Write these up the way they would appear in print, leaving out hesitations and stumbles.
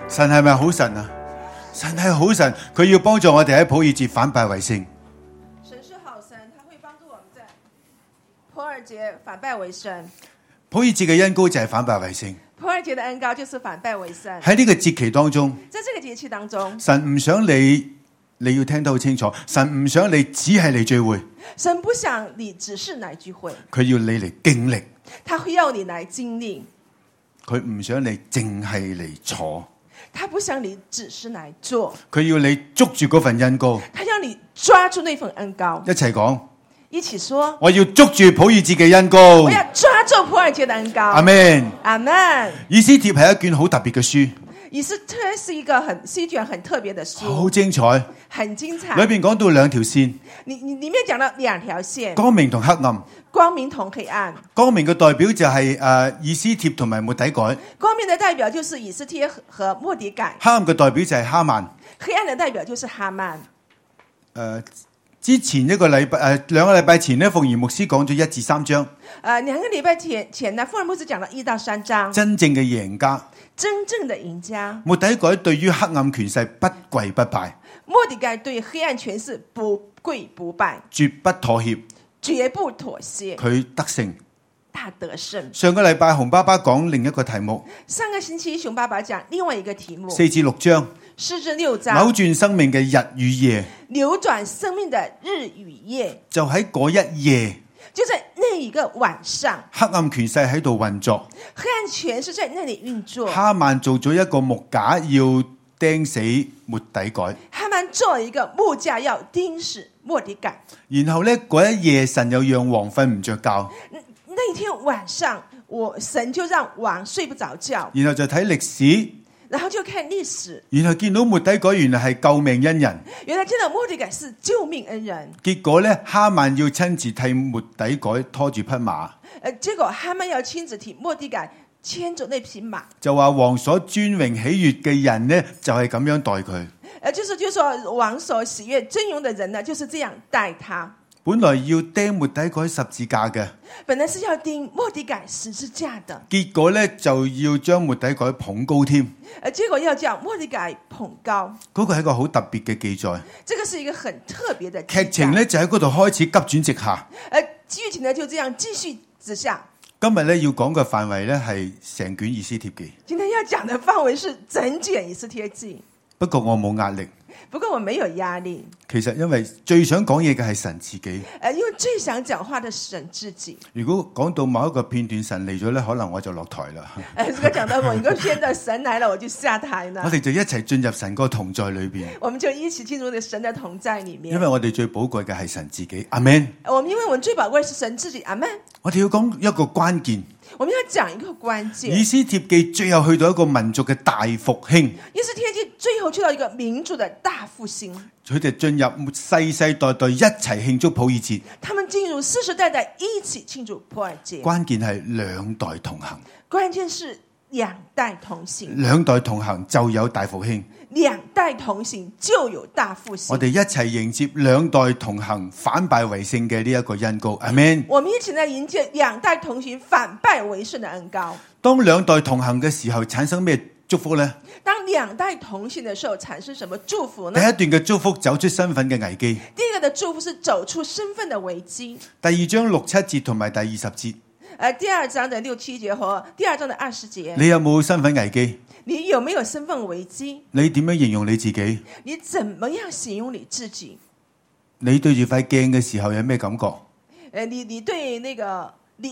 神係咪好神啊？神係好神，佢要幫助我哋喺普珥節反敗為勝。 神是好神，他會幫助我們在普珥節反敗為勝。 普珥節嘅恩膏就係反敗為勝。 普珥節的恩膏就是反敗為勝。 喺呢個節期當中， 在這個節期當中， 神唔想你要聽得好清楚，神唔想你只係嚟聚會， 神不想你只是來聚會， 佢要你嚟經歷， 他會要你來經歷， 佢唔想你淨係嚟坐， 他不想你只是來做， 佢要你捉住嗰份恩膏， 他要你抓住那份恩膏， 一齊講， 一起說， 我要捉住普珥節嘅恩膏， 我要抓住普珥節的恩膏。 阿們， 阿們。 以斯帖係一卷好特別嘅書， 以斯帖是一卷很特別的書， 好精彩， 很精彩。 裏邊講到兩條線， 你裏面講到兩條線， 光明同黑暗。 光明同黑暗。 光明嘅代表就係以斯帖同埋末底改， 光明的代表就是以斯帖和末底改。 黑暗嘅代表就係哈曼。 黑暗的代表就是哈曼。 之前兩個禮拜前呢，鳳儀牧師講咗1至3章。 兩個禮拜前呢，鳳儀牧師講了1到3章。 真正嘅贏家， 真正的贏家。 末底改對於黑暗權勢不跪不拜， 末底改對黑暗權勢不跪不拜， 絕不妥協， 絕不妥協。 佢得勝， 大得勝。 上個禮拜洪爸爸講另一個題目， 上個星期熊爸爸講另外一個題目 4至6章。 4至6章， 扭轉生命嘅日與夜， 扭轉生命的日與夜， 就喺嗰一夜， 就在那一個晚上， 黑暗權勢喺度運作， 黑暗權勢在那裡運作。 哈曼做咗一個木架要釘死末底改， 哈曼做了一個木架要釘死末底改。 然後呢，嗰一夜神又讓王瞓唔着覺， 那一天晚上神就讓王睡不着覺， 然後就睇歷史。 然後就看歷史， 然後見到末底改原來係救命恩人， 原來見到末底改是救命恩人。 結果呢，哈曼要親自替末底改拖住匹馬， 結果哈曼要親自替末底改牽着那匹馬， 就話王所尊榮喜悅嘅人呢，就係咁樣待佢。 就是說王所喜悅尊榮的人呢，就是這樣待他。 本來要釘末底改十字架嘅， 本來是要釘末底改十字架的， 結果呢，就要將末底改捧高添。 結果要將末底改捧高， 嗰個係一個好特別嘅記載。 這個是一個很特別的劇情呢，就喺嗰度開始急轉直下。 劇情呢就這樣繼續直下。 今日呢，要講嘅範圍呢，係成卷以斯帖記。 今天要講的範圍是整卷以斯帖記。 不過我冇壓力。 不過我沒有壓力。 其實因為最想講嘢嘅係神自己。 因為最想講話的是神自己。 如果講到某一個片段神嚟咗呢，可能我就落台啦。 如果講到某一個片段神來了，我就下台啦。 我哋就一齊進入神個同在裏邊。 我們就一起進入神的同在裏面。 因為我哋最寶貴嘅係神自己。阿們。 因為我們最寶貴是神自己。阿們。 我哋要講一個關鍵。 我們要講一個關鍵。 以斯帖記最後去到一個民族嘅大復興。 以斯帖記最後去到一個民族的大復興。 佢哋進入世世代代一齊慶祝普珥節。 他們進入世世代代一起慶祝普珥節。 關鍵係兩代同行。 關鍵是兩代同行。 兩代同行就有大復興。 兩代同行就有大復興。 我哋一齊迎接兩代同行反敗為勝嘅呢一個恩膏。阿們。 我們一起來迎接兩代同行反敗為勝的恩膏。 當兩代同行嘅時候，產生咩祝福呢？ 當兩代同行的時候，產生什麼祝福呢？ 第一段嘅祝福走出身份嘅危機。 第一個的祝福是走出身份的危機。 第二章6、7節同埋第20節。 第二章的6、7節和第二章的20節。 你有冇身份危機？ 你有沒有身份危機？ 你點樣形容你自己？ 你怎麼樣形容你自己？ 你對住塊鏡嘅時候有咩感覺？ 你對那個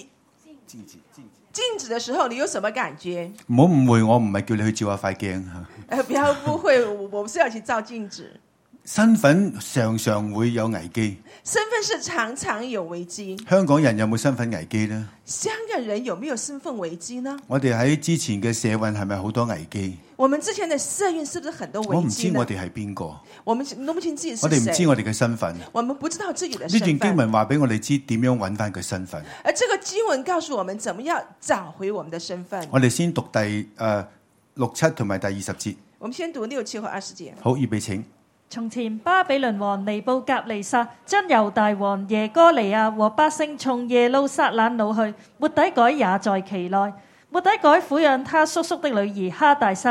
鏡子的時候，你有什麼感覺？ 唔好誤會，我唔係叫你去照下塊鏡吓。 不要誤會，我不是要去照鏡子。 身份常常會有危機， 身份是常常有危機。 香港人有冇身份危機呢？ 香港人有沒有身份危機呢？ 我哋喺之前嘅社運係咪好多危機？ 我們之前的社運是不是很多危機呢？ 我唔知我哋係邊個， 我們都不清自己是誰。 我哋唔知我哋嘅身份， 我們不知道自己的身份。 呢段經文話俾我哋知點樣揾翻佢身份。 而這個經文告訴我們怎麼樣找回我們的身份。 我哋先讀第6、7同埋第20節。 我們先讀6、7和20節。 好，預備請。 從前巴比倫王尼布甲尼撒將猶大王耶哥尼亞和百姓從耶路撒冷擄去，末底改也在其內。末底改撫養他叔叔的女兒哈大沙，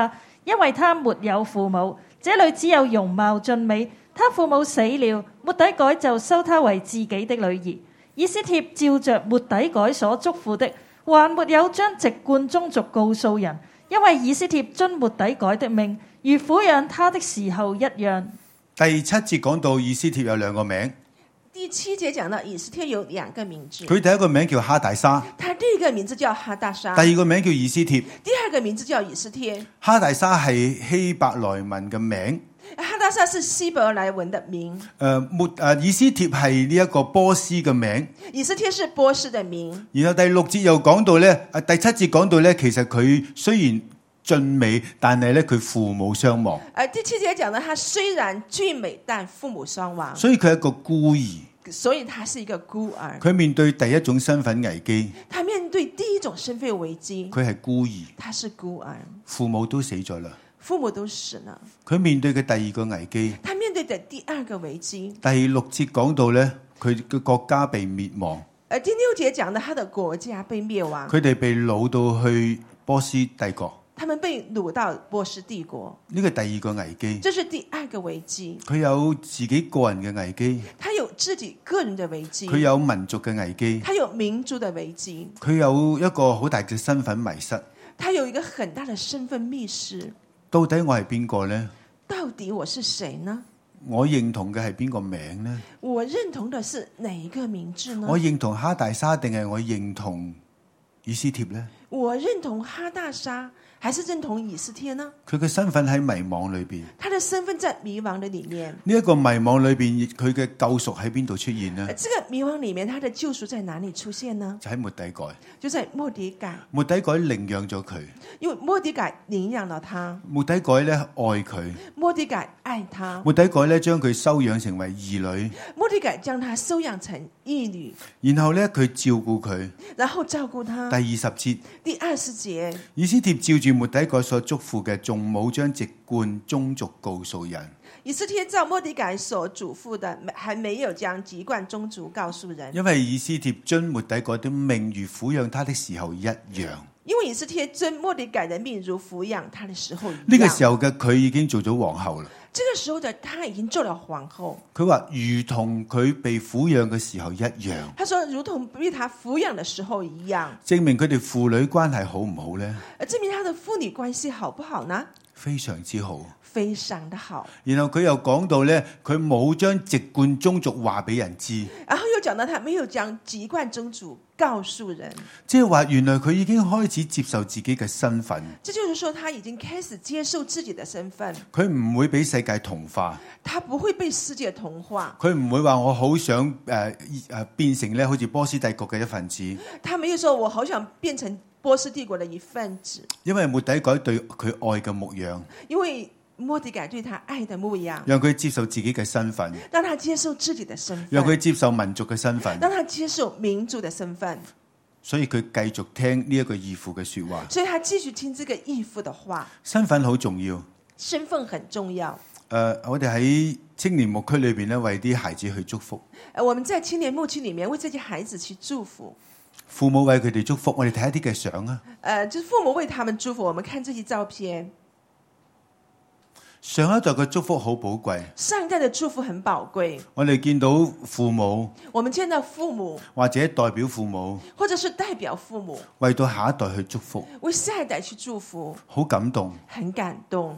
因為他沒有父母，這裏只有容貌俊美。他父母死了，末底改就收他為自己的女兒。以斯帖照着末底改所囑咐的，還沒有將籍貫宗族告訴人，因為以斯帖遵末底改的命，如撫養他的時候一樣。 第7節講到以斯帖有2個名， 第7節講到以斯帖有2個名字， 佢第一個名叫哈大沙， 他第一個名字叫哈大沙， 第二個名叫以斯帖。 第二個名字叫以斯帖。 哈大沙係希伯來文嘅名， 哈大沙是希伯來文的名。 以斯帖係呢一個波斯嘅名， 以斯帖是波斯的名。 然後第6節又講到咧，第7節講到咧，其實佢雖然俊美，但係咧佢父母雙亡。 第7節講到他雖然俊美，但父母雙亡， 所以佢係一個孤兒， 所以他是一個孤兒。 佢面對第一種身份危機， 他面對第一種身份危機， 佢係孤兒， 他是孤兒， 父母都死咗啦。 父母都死了。 佢面對嘅第二個危機， 他面對的第2個危機。 第6節講到咧，佢嘅國家被滅亡。 第6節講到他的國家被滅亡， 佢哋被擄到去波斯帝國。 他們被擄到波斯帝國， 呢個第2個危機， 這是第2個危機。 佢有自己個人嘅危機， 他有自己個人的危機， 佢有民族嘅危機， 他有民族的危機， 佢有一個好大嘅身份迷失。 他有一個很大的身份迷失。 到底我係邊個呢？ 到底我是誰呢？ 我認同嘅係邊個名呢？ 我認同的是哪一個名字呢？ 我認同哈大沙定係我認同以斯帖呢？ 我認同哈大沙還是認同以斯帖呢？ 佢嘅身份喺迷惘裏邊， 他的身份在迷惘的裏面。 呢一個迷惘裏邊，佢嘅救贖喺邊度出現呢？ 這個迷惘裏面，他的救贖在哪裏出現呢？ 就喺末底改。 就在末底改。 末底改領養咗佢， 因為末底改領養了他。 末底改咧愛佢， 末底改愛他。 末底改咧將佢收養成為兒女， 末底改將他收養成義女， 然後咧佢照顧佢。 然後照顧他。 第20節， 第20節， 以斯帖照住末底改所囑咐嘅，仲冇將籍貫宗族告訴人。 以斯帖照末底改所囑咐的，還沒有將籍貫宗族告訴人。 因為以斯帖遵末底改的命，如撫養他的時候一樣。 因為以斯帖遵末底改的命，如撫養他的時候一樣。 呢個時候嘅佢已經做咗皇后啦。 這個時候的他已經做了皇後。 佢話如同佢被撫養嘅時候一樣。 他說如同被他撫養的時候一樣。 證明佢哋父女關係好唔好呢？ 證明他的父女關係好不好呢？ 非常之好， 非常的好。 然後佢又講到呢，佢冇將籍貫宗族話俾人知。 然後又講到他沒有將籍貫宗族告訴人， 即係話原來佢已經開始接受自己嘅身份。 這就是說他已經開始接受自己的身份。 佢唔會俾世界同化， 他不會被世界同化。 佢唔會話我好想變成咧好似波斯帝國嘅一份子。 他沒有說我好想變成波斯帝國的一份子。 因為末底改對佢愛嘅牧養， 因為末底改對他愛的牧養， 讓佢接受自己嘅身份， 讓他接受自己的身份， 讓佢接受民族嘅身份， 讓他接受民族的身份。 所以佢繼續聽呢一個義父嘅說話， 所以他繼續聽這個義父的話。 身份好重要， 身份很重要。 我哋喺青年牧區裏邊咧，為啲孩子去祝福。 我們在青年牧區裏面為這些孩子去祝福。 父母為佢哋祝福，我哋睇一啲嘅相啊。 就是父母為他們祝福，我們看這些照片。 上一代嘅祝福好寶貴， 上一代的祝福很寶貴。 我哋見到父母， 我們見到父母或者代表父母， 或者是代表父母， 為到下一代去祝福， 為下一代去祝福， 好感動， 很感動。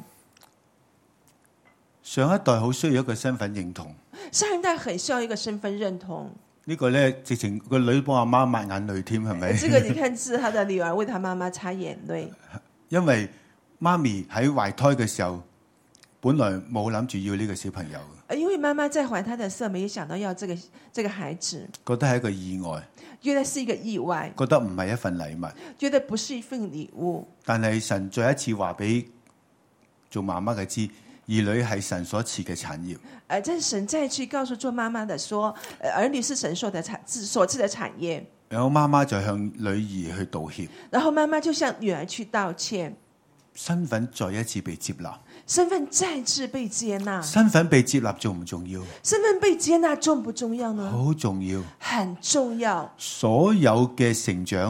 上一代好需要一個身份認同， 上一代很需要一個身份認同。 呢個呢，直情個女幫阿媽抹眼淚添，係咪？ 這個你看是他的女兒為他媽媽擦眼淚， 因為媽咪喺懷胎嘅時候，本來冇諗住要呢個小朋友。 因為媽媽在懷胎的時候，沒有想到要這個孩子， 覺得係一個意外， 覺得是一個意外， 覺得唔係一份禮物， 覺得不是一份禮物。 但係神再一次話俾做媽媽嘅知，兒女係神所賜嘅產業。 但是神再去告訴做媽媽的說，兒女是神所賜的產業。 然後媽媽就向女兒去道歉， 然後媽媽就向女兒去道歉， 身份再一次被接納， 身份再次被接納。 身份被接納重唔重要？ 身份被接納重不重要呢？ 好重要， 很重要。 所有嘅成長，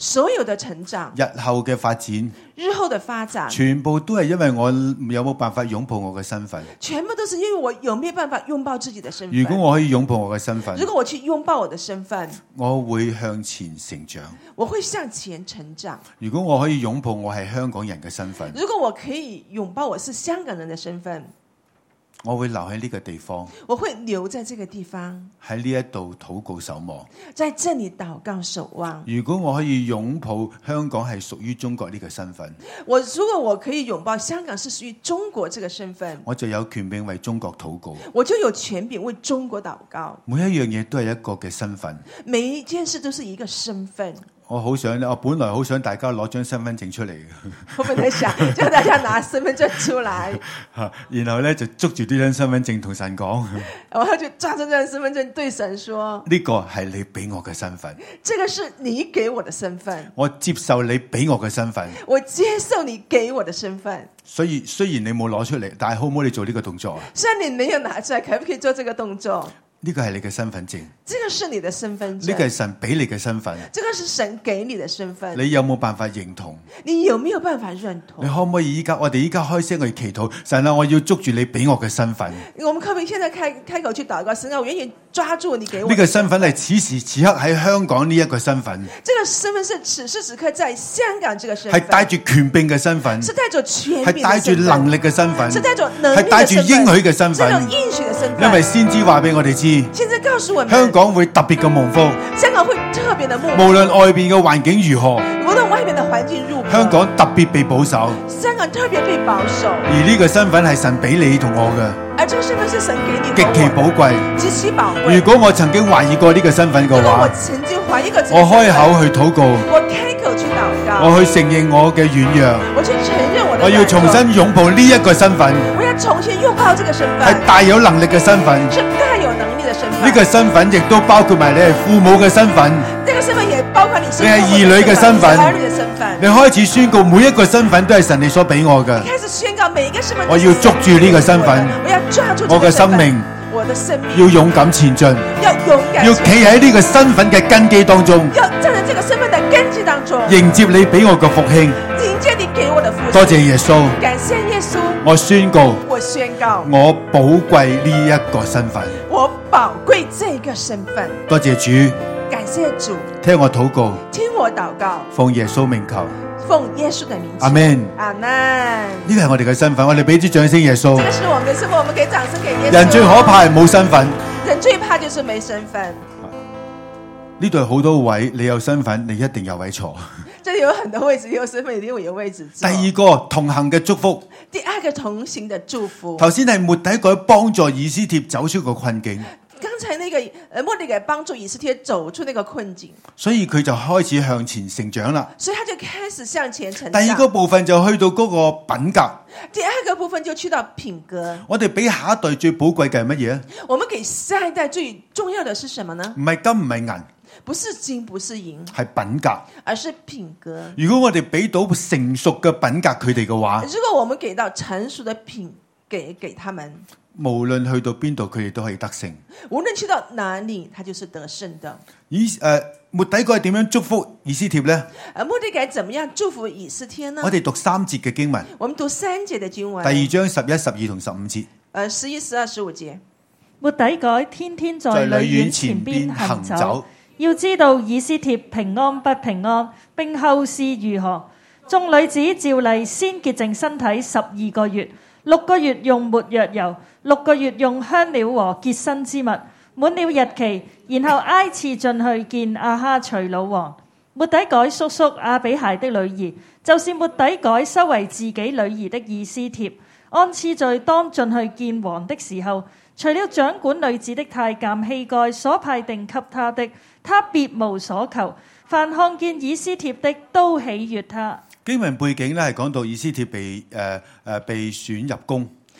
所有的成長、 日後嘅發展， 日後的發展， 全部都係因為我有冇辦法擁抱我嘅身份。 全部都是因為我有沒有辦法擁抱自己的身份。 如果我可以擁抱我嘅身份， 如果我去擁抱我的身份， 我會向前成長。 我會向前成長。 如果我可以擁抱我係香港人嘅身份， 如果我可以擁抱我是香港人的身份， 我會留喺呢個地方， 我會留在這個地方， 喺呢一度禱告守望。 在這裡禱告守望。 如果我可以擁抱香港係屬於中國呢個身份， 如果我可以擁抱香港是屬於中國這個身份， 我就有權柄為中國禱告。 我就有權柄為中國禱告。 每一樣嘢都係一個嘅身份， 每一件事都是一個身份。 我本來好想大家攞張身份證出嚟嘅， 我本來想叫大家拿身份證出來， 然後咧就捉住呢張身份證同神講， 然後就抓住這張身份證對神說： 呢個係你俾我嘅身份， 這個是你給我的身份， 我接受你俾我嘅身份， 我接受你給我的身份。 所以雖然你冇攞出嚟，但係好唔好你做呢個動作啊？ 雖然你沒有拿出來，可不可以做這個動作？ 呢個係你嘅身份證， 這個是你的身份證， 呢個係神俾你嘅身份， 這個是神給你的身份。 你有冇辦法認同？ 你有沒有辦法認同？ 你可唔可以我哋依家開聲去祈禱，神啊，我要捉住你俾我嘅身份。 我們可唔可以現在開口去禱告？神啊，我願意抓住你給我呢個身份係此時此刻喺香港呢一個身份， 這個身份是此時此刻在香港這個身份， 係帶住權柄嘅身份， 是帶着權柄， 係帶住能力嘅身份， 是帶着能力係帶住應許嘅身份， 這種應許的身份。 因為先知話俾我哋知， 現在告訴我們， 香港會特別嘅蒙福， 香港會特別的蒙福， 無論外邊嘅環境如何， 無論外面的環境如何， 香港特別被保守， 香港特別被保守。 而呢個身份係神俾你同我嘅， 而這個身份是神給你， 極其寶貴， 極其寶貴。 如果我曾經懷疑過呢個身份嘅如果我話， 曾經懷疑過這個身份， 我開口去禱告， 我開口去禱告， 我去承認我嘅軟弱， 我去承認我的軟弱， 我要重新擁抱呢一個身份， 我要重新擁抱這個身份， 係大有能力嘅身份。 是大有能力的身份。 呢個身份亦都包括埋你係父母嘅身份， 這個身份也包括你是你係兒女嘅身份， 兒女的身份。 你開始宣告每一個身份都係神你所俾我嘅。 開始宣告每一個身份， 我要捉住呢個身份， 我要抓住我嘅生命， 我的生命要勇敢前進， 要勇敢， 要企喺呢個身份嘅根基當中， 要站在這個身份的根基當中， 迎接你俾我嘅復興。 迎接你給我的復興。 多謝耶穌， 感謝耶穌。 我宣告， 我宣告， 我寶貴呢一個身份。 我寶貴這個身份。 多謝主， 感謝主， 聽我禱告， 聽我禱告， 奉耶穌名求， 奉耶穌的名求。 阿門。 阿門。 呢個係我哋嘅身份，我哋俾啲掌聲耶穌。 這個是我們的身份，我們給掌聲給耶穌。 人最可怕係冇身份， 人最怕就是沒身份。 呢度好多位，你有身份，你一定有位坐。 這裏有很多位置，有身份一定會有位置坐。 第二個同行嘅祝福， 第二個同行的祝福。 頭先係末底改幫助以斯帖走出個困境， 剛才那個末底改幫助以斯帖走出那個困境， 所以佢就開始向前成長啦。 所以他就開始向前成長。 第二個部分就去到嗰個品格， 第二個部分就去到品格。 我哋俾下一代最寶貴嘅係乜嘢啊？ 我們給下一代最重要的是什麼呢？ 唔係金唔係銀， 不是金不是銀， 係品格， 而是品格。 如果我哋俾到成熟嘅品格佢哋嘅話， 如果我們給到成熟的品給他們， 無論去到邊度佢哋都可以得勝。 無論去到哪裏，他就是得勝的。 末底改點樣祝福以斯帖呢？ 末底改怎麼樣祝福以斯帖呢？ 我哋讀3節嘅經文， 我們讀3節的經文， 第2章11、12同15節。 11、12、15節。 末底改天天在女院前邊行走，要知道以斯帖平安不平安，並後事如何。眾女子照例先潔淨身體12個月，6個月用沒藥油，6個月用香料和潔身之物。滿了日期，然後挨次進去見亞哈隨魯王。末底改叔叔亞比孩的女兒，就是末底改收為自己女兒的以斯帖，按次序當進去見王的時候，除了掌管女子的太監希該所派定給他的，他別無所求。凡看見以斯帖的，都喜悅他。 經文背景咧係講到以斯帖被選入宮。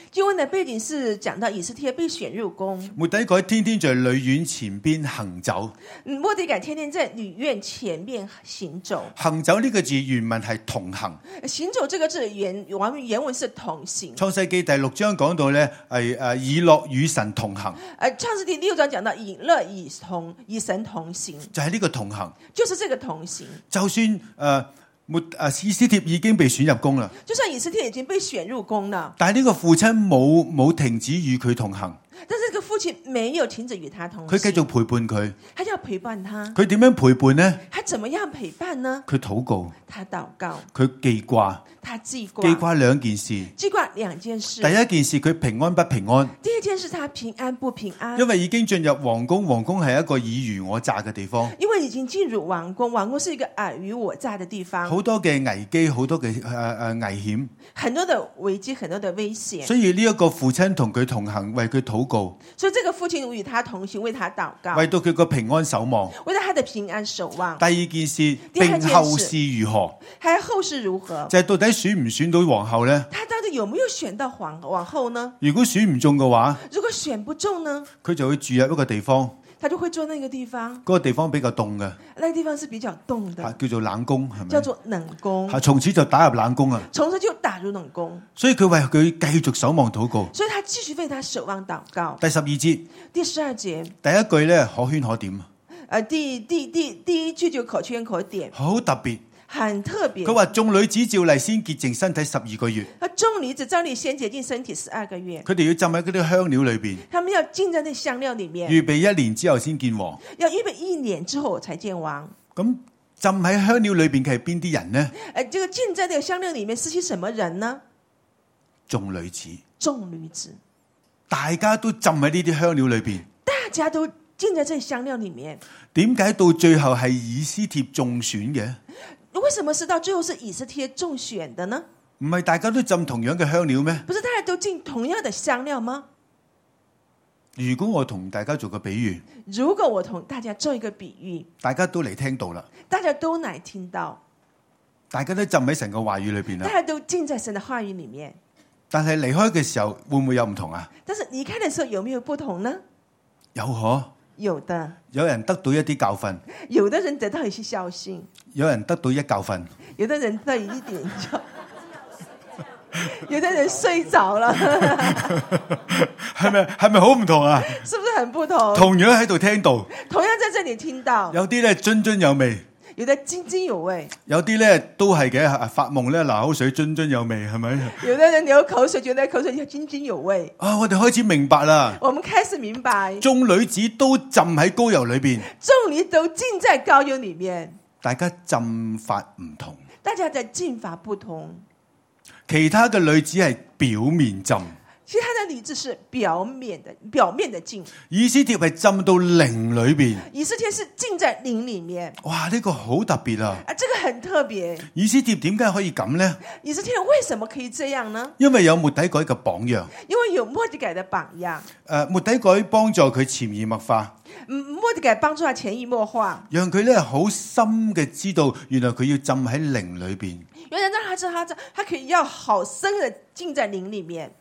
經文的背景是講到以斯帖被選入宮， 末底改天天在女院前邊行走。 末底改天天在女院前面行走。 行走呢個字原文係同行。 行走這個字原文是同行。 創世記第6章講到咧，係以樂與神同行。 創世記6章講到以樂與神同行， 就係呢個同行， 就是這個同行。 就算以斯帖已經被選入宮啦， 就算以斯帖已經被選入宮了， 但係呢個父親冇停止與佢同行。 但是這個父親沒有停止與他同行， 佢繼續陪伴佢。 他就要陪伴他。 佢點樣陪伴呢？ 他怎麼樣陪伴呢？ 佢禱告， 他禱告， 佢記掛， 他記掛， 記掛兩件事。 記掛兩件事。 第一件事佢平安不平安？ 第二件事他平安不平安？ 因為已經進入皇宮，皇宮係一個爾虞我詐嘅地方。 因為已經進入皇宮，皇宮是一個爾虞我詐的地方。 好多嘅危機，好多嘅危險， 很多的危機，很多的危險。 所以呢一個父親同佢同行，為佢禱告。 所以這個父親與他同行，為他禱告， 為到佢個平安守望， 為到他的平安守望。 第二件事，並後事如何？ 還有後事如何？ 就係到底選唔選到皇后呢？ 他到底有沒有選到皇后呢？ 如果選唔中嘅話， 如果選不中呢？ 佢就會住入一個地方， 他就會住那個地方。 嗰個地方比較凍嘅， 那個地方是比較凍的， 叫做冷宮，係咪？ 叫做冷宮。 從此就打入冷宮啊！ 從此就打入冷宮。所以佢為佢繼續守望禱告。 所以他繼續為他守望禱告。 第12節， 第12節， 第一句咧可圈可點。 第一句就可圈可點， 好特別。 很特別。 佢話眾女子照例先潔淨身體12個月。 眾女子照例先潔淨身體12個月。 佢哋要浸喺嗰啲香料裏邊。 他們要浸在那香料裏面。 預備1年之後先見王。 要預備1年之後才見王。 咁浸喺香料裏邊嘅係邊啲人呢？ 這個浸在那個香料裏面是些什麼人呢？ 眾女子。 眾女子。大家都浸喺呢啲香料裏邊。 大家都浸在這香料裏面。 點解到最後係以斯帖中選嘅？ 為什麼是到最後是以斯帖中選的呢？ 唔係大家都浸同樣嘅香料咩？ 不是大家都浸同樣的香料嗎？ 如果我同大家做個比喻， 如果我同大家做一個比喻， 大家都嚟聽到啦， 大家都來聽到， 大家都浸喺神嘅話語裏邊啦， 大家都浸在神的話語裏面。 但係離開嘅時候會唔會有唔同啊？ 但是離開的時候有沒有不同呢？ 有可。 有的， 有人得到一啲教訓， 有的人得到一些教訓， 有人得到一教訓， 有的人得到一點教，有的人睡着了， 係咪好唔同啊？ 是不是很不同？ 同樣喺度聽到， 同樣在這裏聽到， 有啲咧津津有味。 有的津津有味， 有啲咧都係嘅，發夢咧流口水津津有味，係咪？ 有的人流口水，覺得口水津津有味。 啊，我哋開始明白啦。 我們開始明白， 眾女子都浸喺膏油裏邊， 眾女都浸在膏油裏面。 大家浸法唔同， 大家的浸法不同。 其他嘅女子係表面浸。 其他的女子是表面的浸， 以斯帖係浸到靈裏邊。 以斯帖是浸在靈裏面。 哇，呢個好特別啊！ 這個很特別。 以斯帖點解可以咁呢？ 以斯帖為什麼可以這樣呢？ 因為有末底改嘅榜樣。 因為有末底改的榜樣。 末底改幫助佢潛移默化。 末底改幫助他潛移默化， 讓佢咧好深嘅知道，原來佢要浸喺靈裏邊。 原來讓他知道，他可以要好深的浸在靈裏面。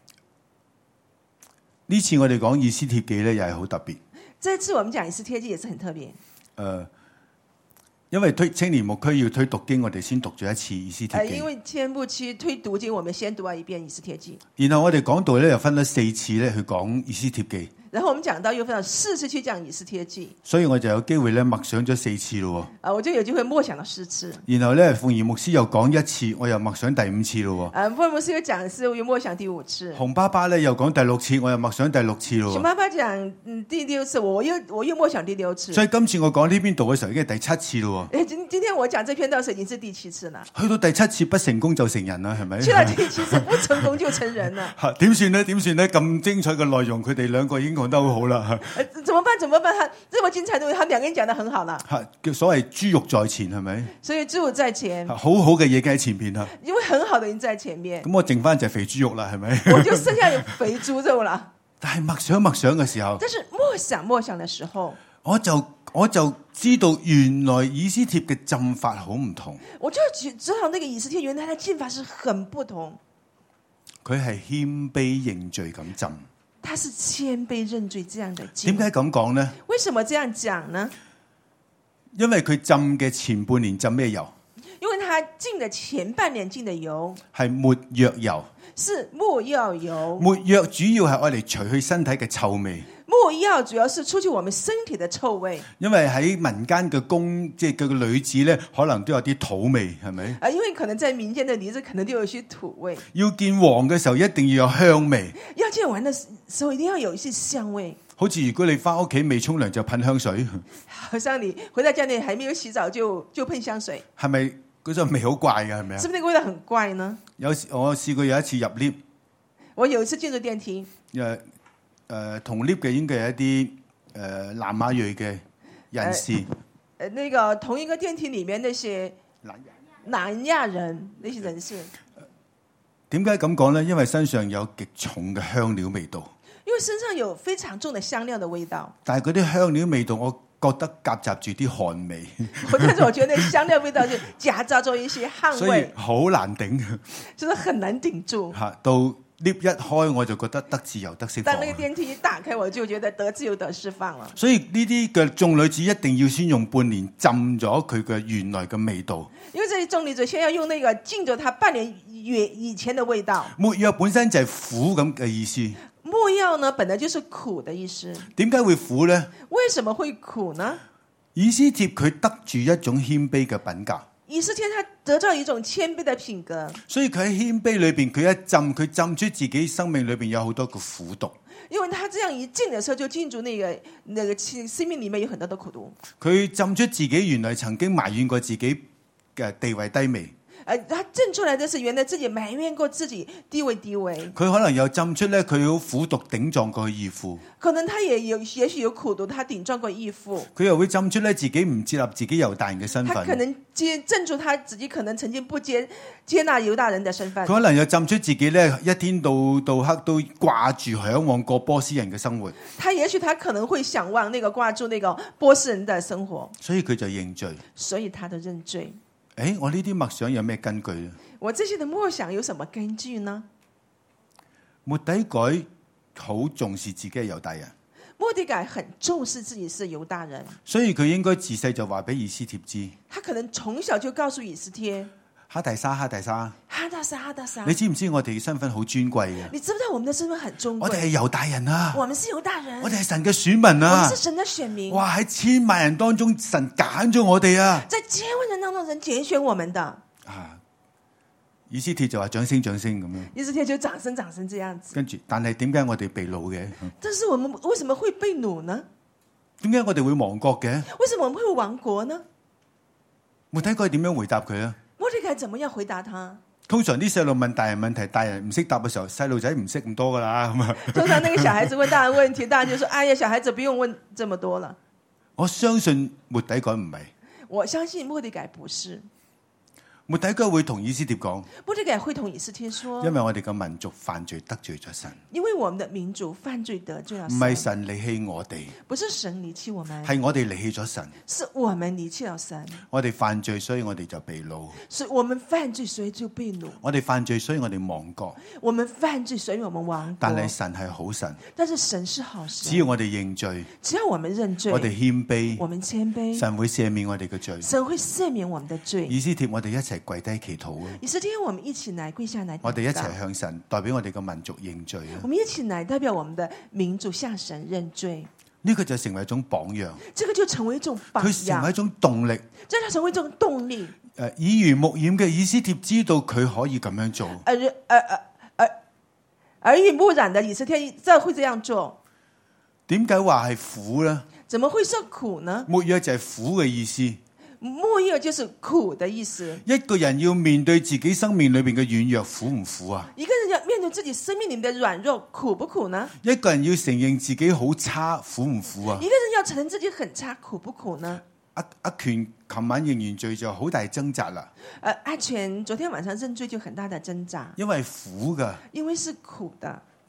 呢次我哋講以斯帖記咧，又係好特別。 這次我們講以斯帖記也是很特別。 因為青年牧區要推讀經，我哋先讀咗一次以斯帖記。 因為青年牧區推讀經，我們先讀完一遍以斯帖記。 然後我哋講道咧，又分咗4次咧去講以斯帖記。 然後我們講到又分咗4次去講以斯帖記， 所以我就有機會咧默想咗4次咯。 我就有機會默想到4次。 然後咧，鳳儀牧師又講1次，我又默想第5次咯。 鳳儀牧師又講1次，我又默想第5次。 洪爸爸咧又講第6次，我又默想第6次咯。 洪爸爸講第6次，我又默想第6次。 所以今次我講呢邊道嘅時候已經係第7次咯。 今天我講這篇道時已經是第7次啦。去到第7次不成功就成人啦，係咪？ 去到第7次不成功就成人啦。 點算呢？點算呢？咁精彩嘅內容，佢哋兩個已經講得好好啦。 怎麼辦？怎麼辦？他這麼精彩的東西，他們兩個人講得很好啦。 叫所謂豬肉在前，係咪？ 所以豬肉在前， 好好嘅嘢喺前邊啦。 因為很好的人在前面， 咁我剩翻就係肥豬肉啦，係咪？ 我就剩下有肥豬肉啦。 但係默想嘅時候， 但是默想的時候， 我就知道原來以斯帖嘅浸法好唔同。 我就知道那個以斯帖原來的浸法是很不同。 佢係謙卑認罪咁浸。 他是謙卑認罪這樣的浸。 點解咁講呢？ 為什麼這樣講呢？ 因為佢浸嘅前半年浸咩油？ 因為他浸的前半年浸的油係沒藥油。 是沒藥油。 沒藥主要係愛嚟除去身體嘅臭味。 沒藥主要是出去我們身體的臭味。 因為喺民間嘅即係佢嘅女子咧，可能都有啲土味，係咪？ 因為可能在民間的女子可能都有一些土味。 要見王嘅時候，一定要有香味。 要見王的時候，一定要有一些香味。 好似如果你翻屋企未沖涼就噴香水， 好像你回到家裏還沒有洗澡就噴香水， 係咪嗰種味好怪嘅？係咪啊？ 是不是那個味道很怪呢？ 我試過有一次入 lift， 我有一次進入電梯， 同 lift 嘅應該係一啲南亞裔嘅人士， 那個同一個電梯裏面那些南亞人那些人士， 點解咁講呢？因為身上有極重嘅香料味道， 因為身上有非常重的香料的味道， 但係嗰啲香料味道，我覺得夾雜住啲汗味， 但是我覺得那香料味道就夾雜咗一些汗所以味， 好難頂， 就是很難頂住。 到 lift 一開我就覺得得自由得釋放。 當那個電梯一打開，我就覺得得自由得釋放了。 所以呢啲嘅眾女子一定要先用半年浸咗佢嘅原來嘅味道。 因為這些眾女子先要用那個浸咗它半年以前的味道。 沒藥本身就係苦咁嘅意思。 沒藥呢，本來就是苦的意思。 點解會苦呢？ 為什麼會苦呢？ 以斯帖佢得住一種謙卑嘅品格。 以斯帖他得到一種謙卑的品格， 所以佢喺謙卑裏邊，佢佢浸出自己生命裏邊有好多嘅苦毒。 因為他這樣一進的時候，就進入那個生命裏面有很多的苦毒。 佢浸出自己原來曾經埋怨過自己嘅地位低微。 他震出來的是原來自己埋怨過自己地位低微。 佢可能有浸出咧，佢好苦毒頂撞過義父。 可能他也許有苦毒，他頂撞過義父。 佢又會浸出咧自己唔接納自己猶大人嘅身份。 他可能震出他自己可能曾經不接納猶大人的身份。 佢可能有浸出自己咧，一天到黑都掛住向往過波斯人嘅生活。 他也許他可能會想望那個掛住那個波斯人的生活， 所以佢就認罪。 所以他的認罪。 我呢啲默想有咩根據呢？ 我這些的默想有什麼根據呢？ 末底改好重視自己係猶大人， 末底改很重視自己是猶大人， 所以佢應該自細就話俾以斯帖知。 他可能從小就告訴以斯帖， 哈大沙，哈大沙， 哈大沙， 你知唔知我哋嘅身份好尊貴嘅？ 你知唔知道我們的身份很尊貴？ 我哋係猶大人啊！ 我們是猶大人， 我哋係神嘅選民啊！ 我們是神的選民。 哇！喺千萬人當中，神揀咗我哋啊！ 在千萬人當中，神揀選我們的。 以斯帖就話掌聲掌聲咁樣， 以斯帖就掌聲掌聲這樣子。 跟住，但係點解我哋被擄嘅？ 但是我們為什麼會被擄呢？ 點解我哋會亡國嘅？ 為什麼我們會亡國呢？ 末底改點樣回答佢啊？ 末底改怎麼樣回答他？ 通常啲細路問大人問題，大人唔識答嘅時候，細路仔唔識咁多噶啦。 通常那個小孩子問大人問題，大人就說：哎呀，小孩子不用問這麼多了。 我相信末底改唔係。 我相信末底改不是。 末底改會同以斯帖講， 末底改會同以斯帖說， 因為我哋嘅民族犯罪得罪咗神， 因為我們的民族犯罪得罪了神， 唔係神離棄我哋， 不是神離棄我們， 係我哋離棄咗神， 是我們離棄了神。 我哋犯罪，所以我哋就被擄， 是我們犯罪，所以就被擄。 我哋犯罪，所以我哋亡國。 我們犯罪，所以我們亡國。 但係神係好神， 但是神是好神。 只要我哋認罪， 只要我們認罪， 我哋謙卑， 我們謙卑， 神會赦免我哋嘅罪。 神會赦免我們的罪。 以斯帖，我哋一齊跪低祈禱。 以斯帖，我們一起來跪下來， 我哋一齊向神代表我哋嘅民族認罪啊！ 我們一起來代表我們的民族向神認罪。 呢個就成為一種榜樣， 這個就成為一種榜樣， 佢成為一種動力， 這就成為一種動力。 耳濡目染嘅以斯帖知道佢可以咁樣做， 耳濡目染的以斯帖會這樣做。 點解話係苦呢？ 怎麼會是苦呢？ 沒藥就係苦嘅意思。 沒藥就是苦的意思。 一個人要面對自己生命裏邊嘅軟弱，苦唔苦啊？ 一個人要面對自己生命裏面的軟弱，苦不苦呢？ 一個人要承認自己好差，苦唔苦啊？ 一個人要承認自己很差，苦不苦呢？ 阿權琴晚認完罪就好大掙扎啦。 阿權昨天晚上認罪就很大的掙扎， 因為苦噶， 因為是苦的。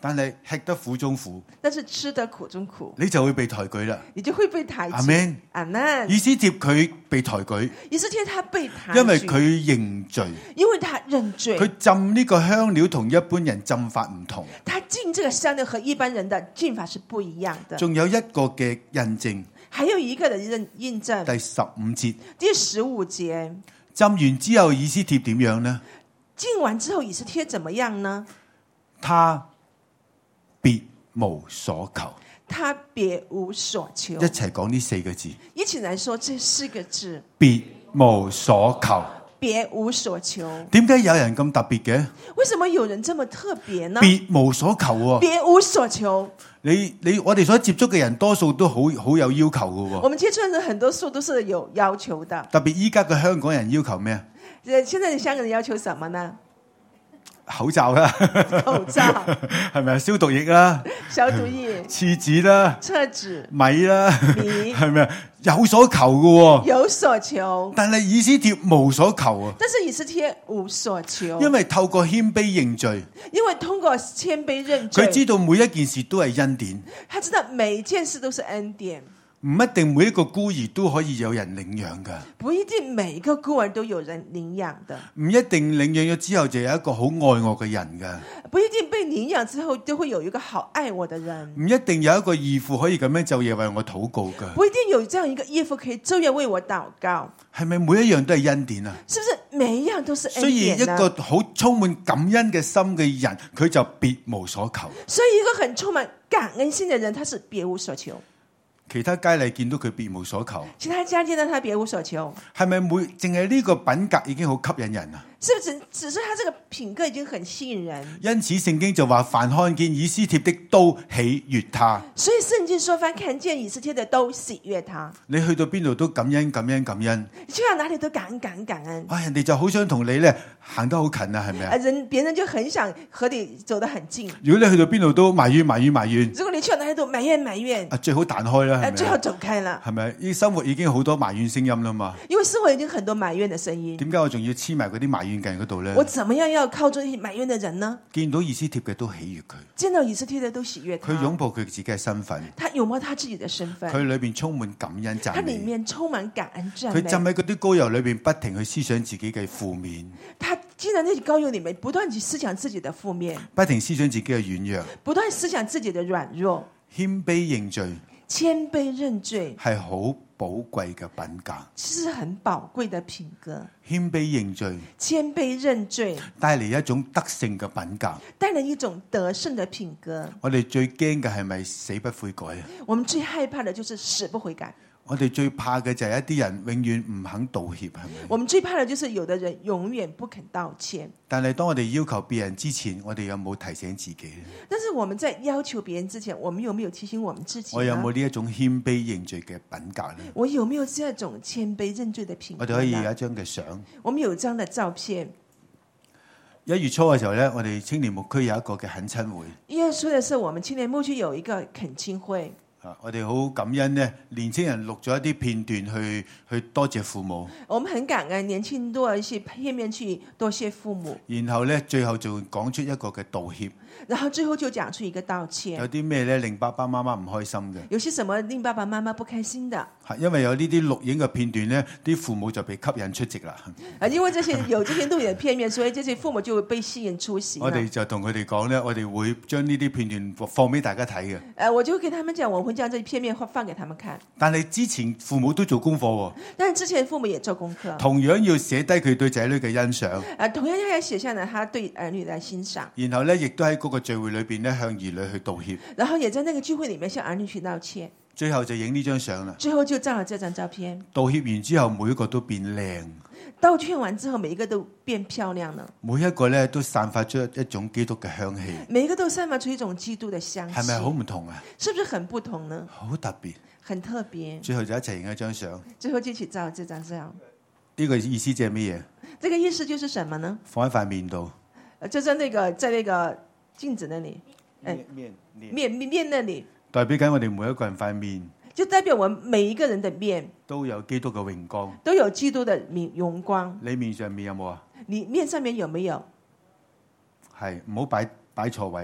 但係吃得苦中苦， 但是吃得苦中苦， 你就會被抬舉啦。 你就會被抬舉。 阿們， 阿們。 以斯帖佢被抬舉， 以斯帖他被抬舉， 因為佢認罪， 因為他認罪， 佢浸呢個香料同一般人浸法唔同。 他浸這個香料和一般人的浸法是不一樣的。 仲有一個嘅印證， 還有一個的印證， 第15節， 第15節， 浸完之後以斯帖點樣呢？ 浸完之後以斯帖怎麼樣呢？ 他別無所求， 他別無所求。 一齊講呢4個字， 一起來說這4個字， 別無所求。 別無所求。 點解有人咁特別嘅？ 為什麼有人這麼特別呢？ 別無所求喎。 別無所求。 我哋所接觸嘅人多數都好有要求嘅喎。 我們接觸的人很多數都是有要求的。 特別依家嘅香港人要求咩啊？ 現在的香港人要求什麼呢？ 口罩啦， 口罩係咪啊？消毒液啦， 消毒液、 廁紙啦， 廁紙、 米啦， 米係咪啊？有所求嘅， 有所求。 但係以斯帖無所求啊。 但是以斯帖無所求， 因為透過謙卑認罪， 因為通過謙卑認罪， 佢知道每一件事都係恩典， 他知道每一件事都是恩典。 唔一定每一個孤兒都可以有人領養噶， 不一定每一個孤兒都有人領養的， 唔一定領養咗之後就有一個好愛我嘅人噶， 不一定被領養之後都會有一個好愛我的人， 唔一定有一個義父可以咁樣晝夜為我禱告噶， 不一定有這樣一個義父可以晝夜為我禱告， 係咪每一樣都係恩典啊？ 是不是每一樣都是恩雖典呢？ 然一個好充滿感恩嘅心嘅人，佢就別無所求。 所以一個很充滿感恩心的人，他是別無所求。 其他佳麗見到佢別無所求， 其他家見到他別無所求， 係咪淨係呢個品格已經好吸引人啊？ 是不是只是他這個品格已經很吸引人？ 因此聖經就話，凡看見以斯帖的都喜悅他。 所以聖經說，凡看見以斯帖的都喜悅他。 你去到邊度都感恩感恩感恩， 你去到哪裏都感恩感恩感恩。 哇！人哋就好想同你咧行得好近啊，係咪啊？ 別人就很想和你走得很近。 如果你去到邊度都埋怨埋怨埋怨， 如果你去到哪裏都埋怨埋怨， 最好彈開啦，係咪？ 最好走開啦， 係咪？呢生活已經好多埋怨聲音啦嘛。 因為生活已經很多埋怨的聲音。 點解我仲要黐埋嗰啲埋怨嘅人嗰度咧？ 我怎麼樣要靠住埋怨的人呢？ 見到以斯帖嘅都喜悅佢， 見到以斯帖的都喜悅他。 佢擁抱佢自己嘅身份， 他擁抱他自己的身份。 佢裏邊充滿感恩讚美， 他裏面充滿感恩讚美。 佢浸喺嗰啲膏油裏邊，不停去思想自己嘅負面。 他浸在那些膏油裏面，不斷去思想自己的負面， 不停思想自己嘅軟弱， 不斷思想自己的軟弱。 謙卑認罪， 謙卑認罪係好寶貴嘅品格， 其實很寶貴的品格。 謙卑認罪， 謙卑認罪帶嚟一種德性嘅品格， 帶嚟一種德性的品格。 我哋最驚嘅係咪死不悔改啊？ 我們最害怕的就是死不悔改。 我哋最怕嘅就係一啲人永遠唔肯道歉，係咪？ 我們最怕的就是有的人永遠不肯道歉。 但係當我哋要求別人之前，我哋有冇提醒自己？ 但是我們在要求別人之前，我們有沒有提醒我們自己呢？ 我有冇呢一種謙卑認罪嘅品格呢？ 我有沒有這種謙卑認罪的品格呢？ 我哋可以有一張嘅相。 我們有這樣的照片。 1月初嘅時候呢，我哋青年牧區有一個嘅懇親會。 1月初的時候，我們青年牧區有一個懇親會。 我哋好感恩呢，年青人錄咗一啲片段去多謝父母。我們很感恩年輕多一些片面去多謝父母。 然後呢，最後就講出一個嘅道歉。 然後最後就講出一個道歉。 有啲咩呢令爸爸媽媽唔開心嘅？ 有些什麼令爸爸媽媽不開心的？ 因為有呢啲錄影嘅片段呢，啲父母就被吸引出席啦。 因為這些有這些錄影的片面，所以這些父母就會被吸引出席。 我哋就同佢哋講呢，我哋會將呢啲片段放俾大家睇嘅。 我就會跟他們講，我會將這片面放給他們看。 但係之前父母都做功課喎。 但是之前父母也做功課。 同樣要寫低佢對仔女嘅欣賞。 同樣要寫下來他對兒女的欣賞。 然後呢，亦都喺嗰個聚會裏邊呢，向兒女去道歉。 然後也在那個聚會裡面向兒女去道歉。 最後就影呢張相啦。 最後就照了這張照片。 道歉完之後，每一個都變靚。 道歉完之後，每一個都變漂亮了。 每一個呢都散發出一種基督嘅香氣。 每一個都散發出一種基督的香氣。 係咪好唔同啊？ 是不是很不同呢？ 好特別。 很特別。 最後就一齊影一張相。 最後就一起照這張相。 呢個意思即係乜嘢？ 這個意思就是什麼呢？ 放喺塊面度。 就在那個鏡子那裡。面那裡。 代表緊我哋每一個人塊面。 就代表我們每一個人的面都有基督嘅榮光， 都有基督的榮光。 你面上面有冇啊？ 你面上面有沒有？ 係唔好擺錯位吓。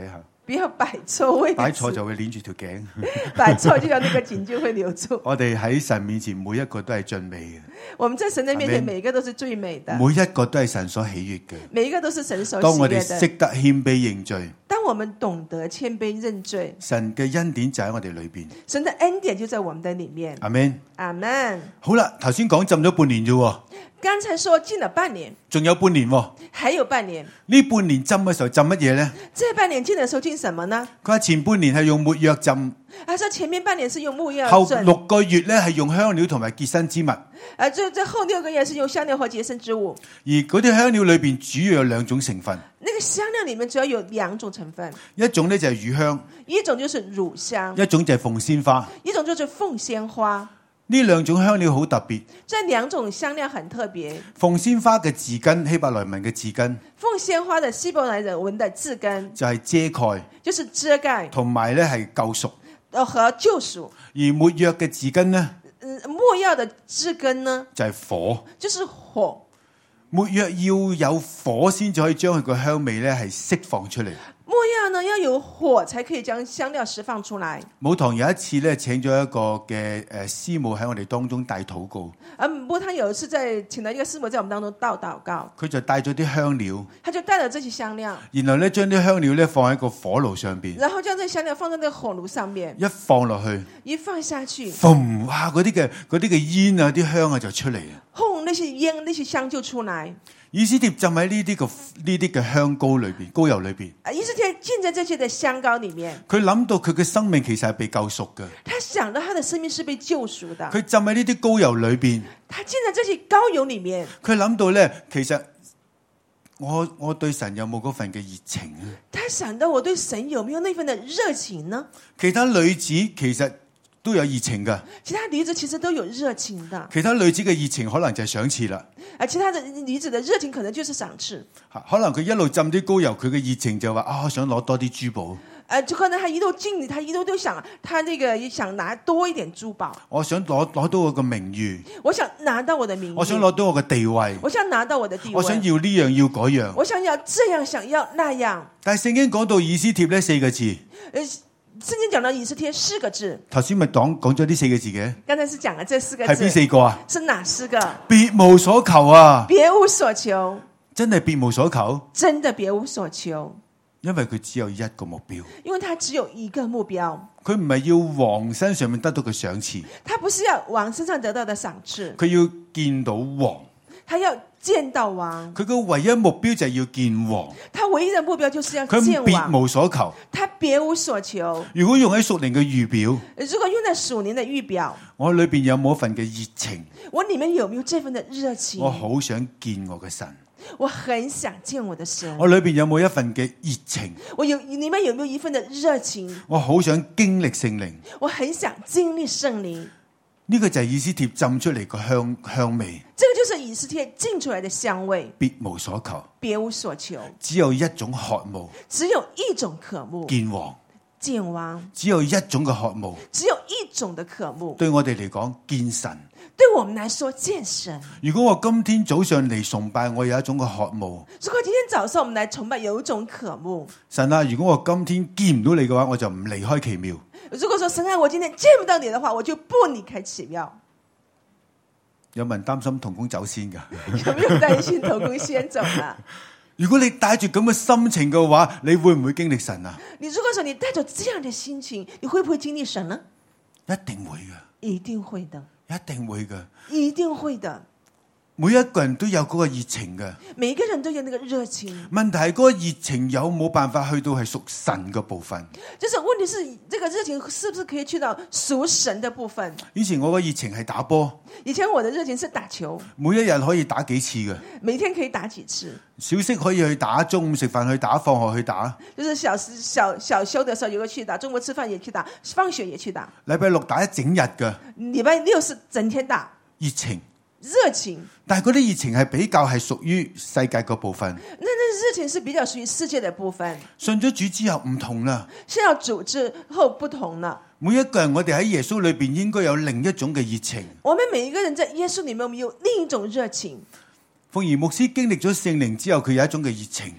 不要擺錯位置， 擺錯就會鏈住條頸。 擺錯就要那個頸就會留住。 我哋喺神面前每一個都係俊美嘅， 我們在神的面前，每一個都是最美的， 每一個都係神所喜悦嘅。 每一個都是神所喜當我哋悦的。 識得謙卑認罪， 當我們懂得謙卑認罪， 神嘅恩典就喺我哋裏邊。 神的恩典就在我們的裏面。 阿們。 阿們。 好啦，頭先講浸咗半年啫， 剛才說浸了半年， 仲有半年喎。 還有半年。 呢半年浸嘅時候浸乜嘢呢？ 這半年浸的時候浸什麼呢？ 佢話前半年係用沒藥浸， 他說前面半年是用沒藥後浸 6個月咧係用香料同埋潔身之物。 這後6個月是用香料和潔身之物。 而嗰啲香料裏邊主要有2種成分。 那個香料裏面主要有2種成分， 一種呢就係乳香， 一種就是乳香， 一種就係鳳仙花。 一種就是鳳仙花。 呢2種香料好特別。 這2種香料很特別。 鳳仙花嘅字根，希伯來文嘅字根， 鳳仙花的希伯來人文的字根就係遮蓋， 就是遮蓋， 同埋咧係救贖。 和救贖。 而沒藥嘅字根呢， 沒藥的字根呢， 就係火， 就是火。 沒藥要有火先至可以將佢個香味咧係釋放出嚟。 沒藥呢要有火才可以將香料釋放出來。 母堂有一次咧請咗一個嘅師母喺我哋當中帶禱告。 母堂有一次請了一個師母在我們當中禱告， 佢就帶咗啲香料， 他就帶了這些香料， 然後咧將啲香料咧放喺個火爐上邊， 然後將這些香料放在那個火爐上面， 一放落去， 一放下去， 嘣！哇！嗰啲嘅煙啊，啲香啊就出嚟啊！ 轟！那些煙、那些香就出來。 以斯帖浸喺呢啲嘅香膏裏邊，膏油裏邊。 以斯帖浸在這些的香膏裏面， 佢諗到佢嘅生命其實係被救贖嘅。 他想到他的生命是被救贖的。 佢浸喺呢啲膏油裏邊， 他浸在這些膏油裏面。 佢諗到咧，其實我對神有冇嗰份嘅熱情啊？ 他想到我對神有沒有那份的熱情呢？ 其他女子其實都有熱情噶， 其他女子其實都有熱情的。 其他女子嘅熱情可能就係賞賜啦。 其他的女子的熱情可能就是賞賜。 可能佢一路浸啲膏油，佢嘅熱情就話我想攞多啲珠寶。 就可能他一路進，他一路都想，他那個想拿多一點珠寶。 我想攞到我個名譽， 我想拿到我的名譽。 我想攞到我嘅地位， 我想拿到我的地位。 我想要呢樣要嗰樣， 我想要這樣，想要那樣。 但係聖經講到以斯帖呢4個字， 聖經講到以斯帖4個字， 頭先咪講咗呢4個字嘅， 剛才是講了這4個字， 係邊4個啊？ 是哪4個？ 別無所求啊！ 別無所求， 真係別無所求， 真的別無所求。 因為佢只有一個目標， 因為他只有一個目標， 佢唔係要王身上面得到嘅賞賜， 他不是要王身上得到的賞賜， 佢要見到王， 他要見到王， 佢個唯一目標就係要見王， 他唯一的目標就是要佢見王， 別無所求， 他別無所求。 如果用喺屬靈嘅預表， 如果用在屬靈的預表， 我裏邊有冇一份嘅熱情？ 我裏面有沒有這份的熱情？ 我好想見我嘅神， 我很想見我的神。 我裏邊有冇一份嘅熱情？ 裏面有沒有一份的熱情？ 我好想經歷聖靈， 我很想經歷聖靈。 呢個就係以斯帖浸出嚟個香味。 這個就是以斯帖浸出來的香味。 別無所求， 別無所求， 只有一種渴慕， 只有一種渴慕， 見王。 見王， 只有一種嘅渴慕， 只有一種的渴慕。 對我哋嚟講，見神。 對我們來說，見神。 如果我今天早上嚟崇拜，我有一種嘅渴慕。 如果今天早上我們來崇拜，有一種渴慕。 神啊，如果我今天見唔到你嘅話，我就唔離開奇妙。 如果說神啊，我今天見不到你的話，我就不離開奇妙。 有冇人擔心同工走先噶？ 有沒有擔心同工先走啦？ 如果你帶住咁嘅心情嘅話，你會唔會經歷神啊？ 你如果說你帶着這樣的心情，你會不會經歷神呢？ 一定會嘅， 一定會的， 一定會嘅， 一定會的。 每一個人都有嗰個熱情嘅， 每一個人都有那個熱情。 問題係嗰個熱情有冇辦法去到係屬神嘅部分？ 就是問題是，這個熱情是不是可以去到屬神的部分？ 以前我嘅熱情係打波， 以前我的熱情是打球， 每一日可以打幾次嘅， 每天可以打幾次。 小息可以去打，中午食飯去打，放學去打。 就是小休的時候有個去打，中午吃飯也去打，放學也去打。 禮拜六打一整日嘅， 禮拜六是整天打。 熱情。 熱情，但係嗰啲熱情係比較係屬於世界個部分。那熱情是比較屬於世界的部分。信咗主之後唔同啦，信咗主之後不同啦。每一個人我哋喺耶穌裏邊應該有另一種嘅熱情。我們每一個人在耶穌裏面有另一種熱情。鳳儀牧師經歷咗聖靈之後，佢有一種嘅熱情。鳳儀牧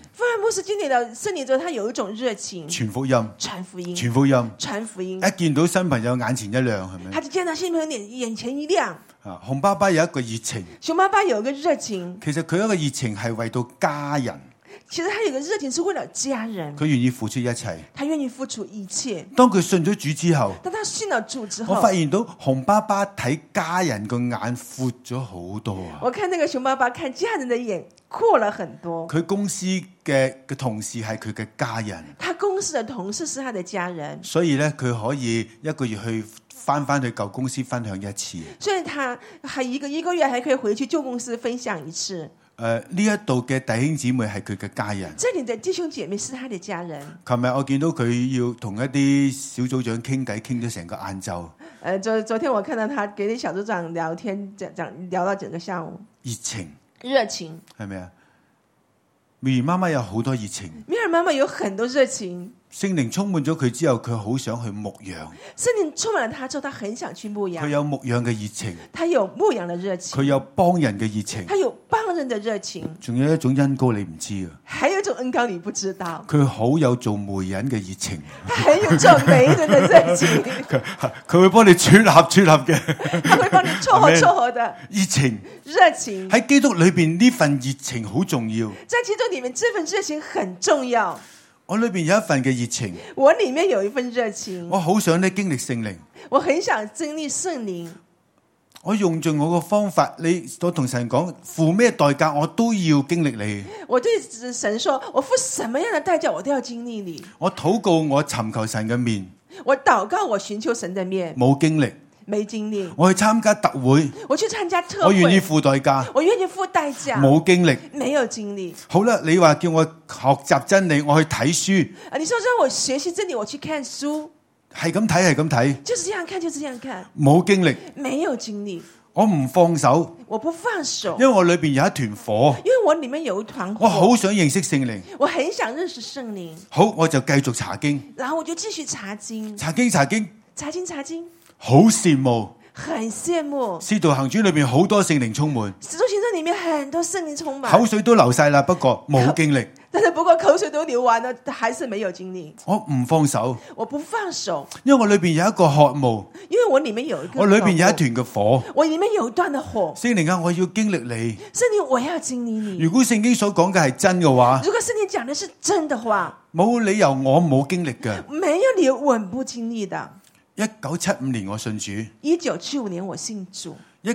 牧師經歷了聖靈之後，他有一種熱情， 傳福音， 傳福音， 傳福音， 傳福音。 一見到新朋友眼前一亮，係咪？ 他就見到新朋友眼前一亮。 啊，熊爸爸有一個熱情， 熊爸爸有一個熱情。 其實佢一個熱情係為到家人。 其實他有個熱情是為了家人， 佢願意付出一切， 他願意付出一切。 當佢信咗主之後， 當他信了主之後， 我發現到熊爸爸睇家人個眼闊咗好多啊！ 我看那個熊爸爸看家人的眼闊了很多。 佢公司嘅同事係佢嘅家人， 他公司的同事是他的家人， 所以咧佢可以一個月去翻去舊公司分享一次。 所以他還一個月還可以回去舊公司分享一次。 呢一度嘅弟兄姊妹係佢嘅家人， 這裏的弟兄姐妹是他的家人。 琴日我見到佢要同一啲小組長傾偈，傾咗成個晏晝。 昨天我看到他給啲小組長聊天，聊到整個下午。熱情係咪啊？美兒媽媽有好多熱情， 美兒媽媽有很多熱情。 聖靈充滿咗佢之後，佢好想去牧養。 聖靈充滿了他之後，他很想去牧養。 佢有牧養嘅熱情， 他有牧養的熱情。 佢有幫人嘅熱情， 他有幫人的熱情。 仲有一種恩膏你唔知啊？ 還有一種恩膏你不知道。 佢好有做媒人嘅熱情， 他很有做媒人的熱情。 佢會幫你撮合嘅， 他會幫你撮合的熱情。 熱情喺基督裏邊呢份熱情好重要。 在基督裏面，這份熱情很重要。 我裏邊有一份嘅熱情， 我裏面有一份熱情， 我好想咧經歷聖靈， 我很想經歷聖靈。 我用盡我個方法，我同神講，付咩代價我都要經歷你。 我對神說，我付什麼樣的代價我都要經歷你。 我禱告，我尋求神嘅面， 我禱告，我尋求神的面， 冇經歷。 沒經歷， 我去參加特會， 我去參加特會， 我願意付代價， 我願意付代價， 冇經歷， 沒有經歷。 好啦，你話叫我學習真理，我去睇書。 你說讓我學習真理，我去看書， 係咁睇，係咁睇， 就是這樣看，就這樣看， 冇經歷， 沒有經歷， 我唔放手， 我不放手， 因為我裏邊有一團火， 因為我裏面有一團火， 我好想認識聖靈， 我很想認識聖靈。 好，我就繼續查經， 然後我就繼續查經， 查經，好羨慕。 很羨慕。 使徒行傳裏面好多聖靈充滿， 使徒行傳裏面很多聖靈充滿， 口水都流晒啦，不過冇經歷。 但是不過口水都流完了，還是沒有經歷。 我唔放手， 我不放手， 因為我裏邊有一個渴慕， 因為我裏面有一個， 我裏邊有一團嘅火， 我裏面有一段的火。 聖靈啊，我要經歷你。 聖靈，我要經歷你。 如果聖經所講嘅係真嘅話， 如果聖經講的是真的話， 冇理由我冇經歷嘅， 沒有理由我不經歷的。 1975年我信主 ，1975年我信主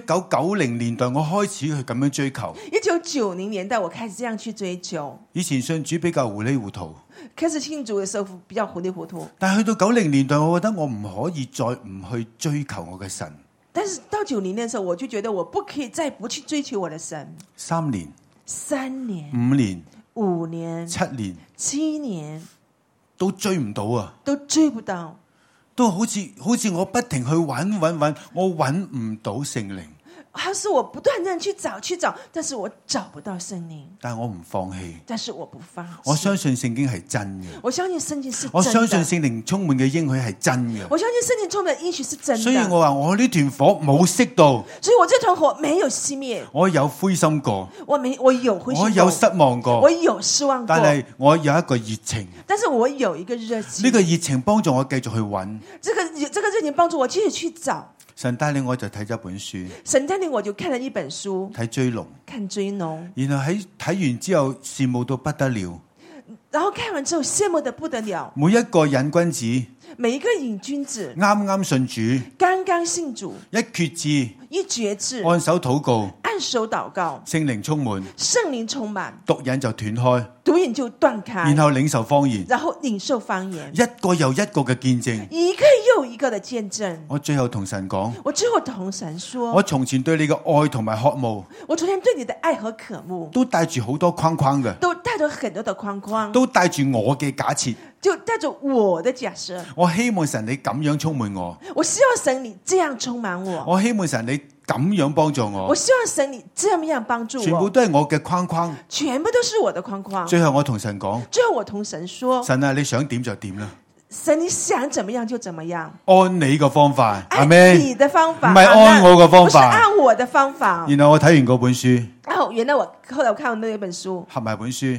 ，1990年代我開始去咁樣追求 ，1990年代我開始這樣去追求。 以前信主比較糊裡糊塗， 開始信主嘅時候比較糊裡糊塗， 但係去到90年代，我覺得我唔可以再唔去追求我嘅神。 但是到90年嘅時候，我就覺得我不可以再不去追求我的神。 3年、 5年、 5年、7年、 7年都追唔到啊， 都追不到。 都好似我不停去揾，我揾唔到聖靈。 好似我不斷地去找，但是我找不到聖靈。 但我唔放棄， 但是我不放棄。 我相信聖經係真嘅。 我相信聖經是真的。 我相信聖靈充滿嘅應許係真嘅。 我相信聖靈充滿嘅應許是真的。 所以我話我呢團火冇熄到， 所以我這團火沒有熄滅。 我有灰心過， 我有灰心過， 我有失望過， 我有失望過。 但係我有一個熱情， 但是我有一個熱情。 呢個熱情幫助我繼續去揾。 這個熱情幫助我繼續去找。 神帶領我就睇咗本書， 神帶領我就看了一本書， 睇追龍， 看追龍， 然後喺睇完之後羨慕到不得了， 然後看完之後羨慕得不得了。 每一個隱君子， 每一個隱君子， 啱啱信主， 剛剛信主， 一決志， 一決志， 按手禱告， 按手禱告， 聖靈充滿， 聖靈充滿， 毒癮就斷開， 毒癮就斷開， 然後領受方言， 然後領受方言， 一個又一個嘅見證， 一個又一個的見證。 我最後同神講， 我最後同神說， 我從前對你嘅愛同埋渴慕， 我昨天對你的愛和渴慕， 都帶住好多框框嘅， 都帶着很多的框框， 都帶住我嘅假設， 就帶着我的假設。 我希望神你咁樣充滿我， 我希望神你這樣充滿我， 我希望神你咁樣幫助我， 我希望神你這樣幫助我， 全部都係我嘅框框， 全部都是我的框框。 最後我同神講， 最後我同神說， 神啊，你想點就點啦， 神你想怎麼樣就怎麼樣， 按你個方法， 按你的方法， 唔係按我個方法， 不是按我的方法。 然後我睇完嗰本書， 然後原來我後來我看完那本書， 合埋本書，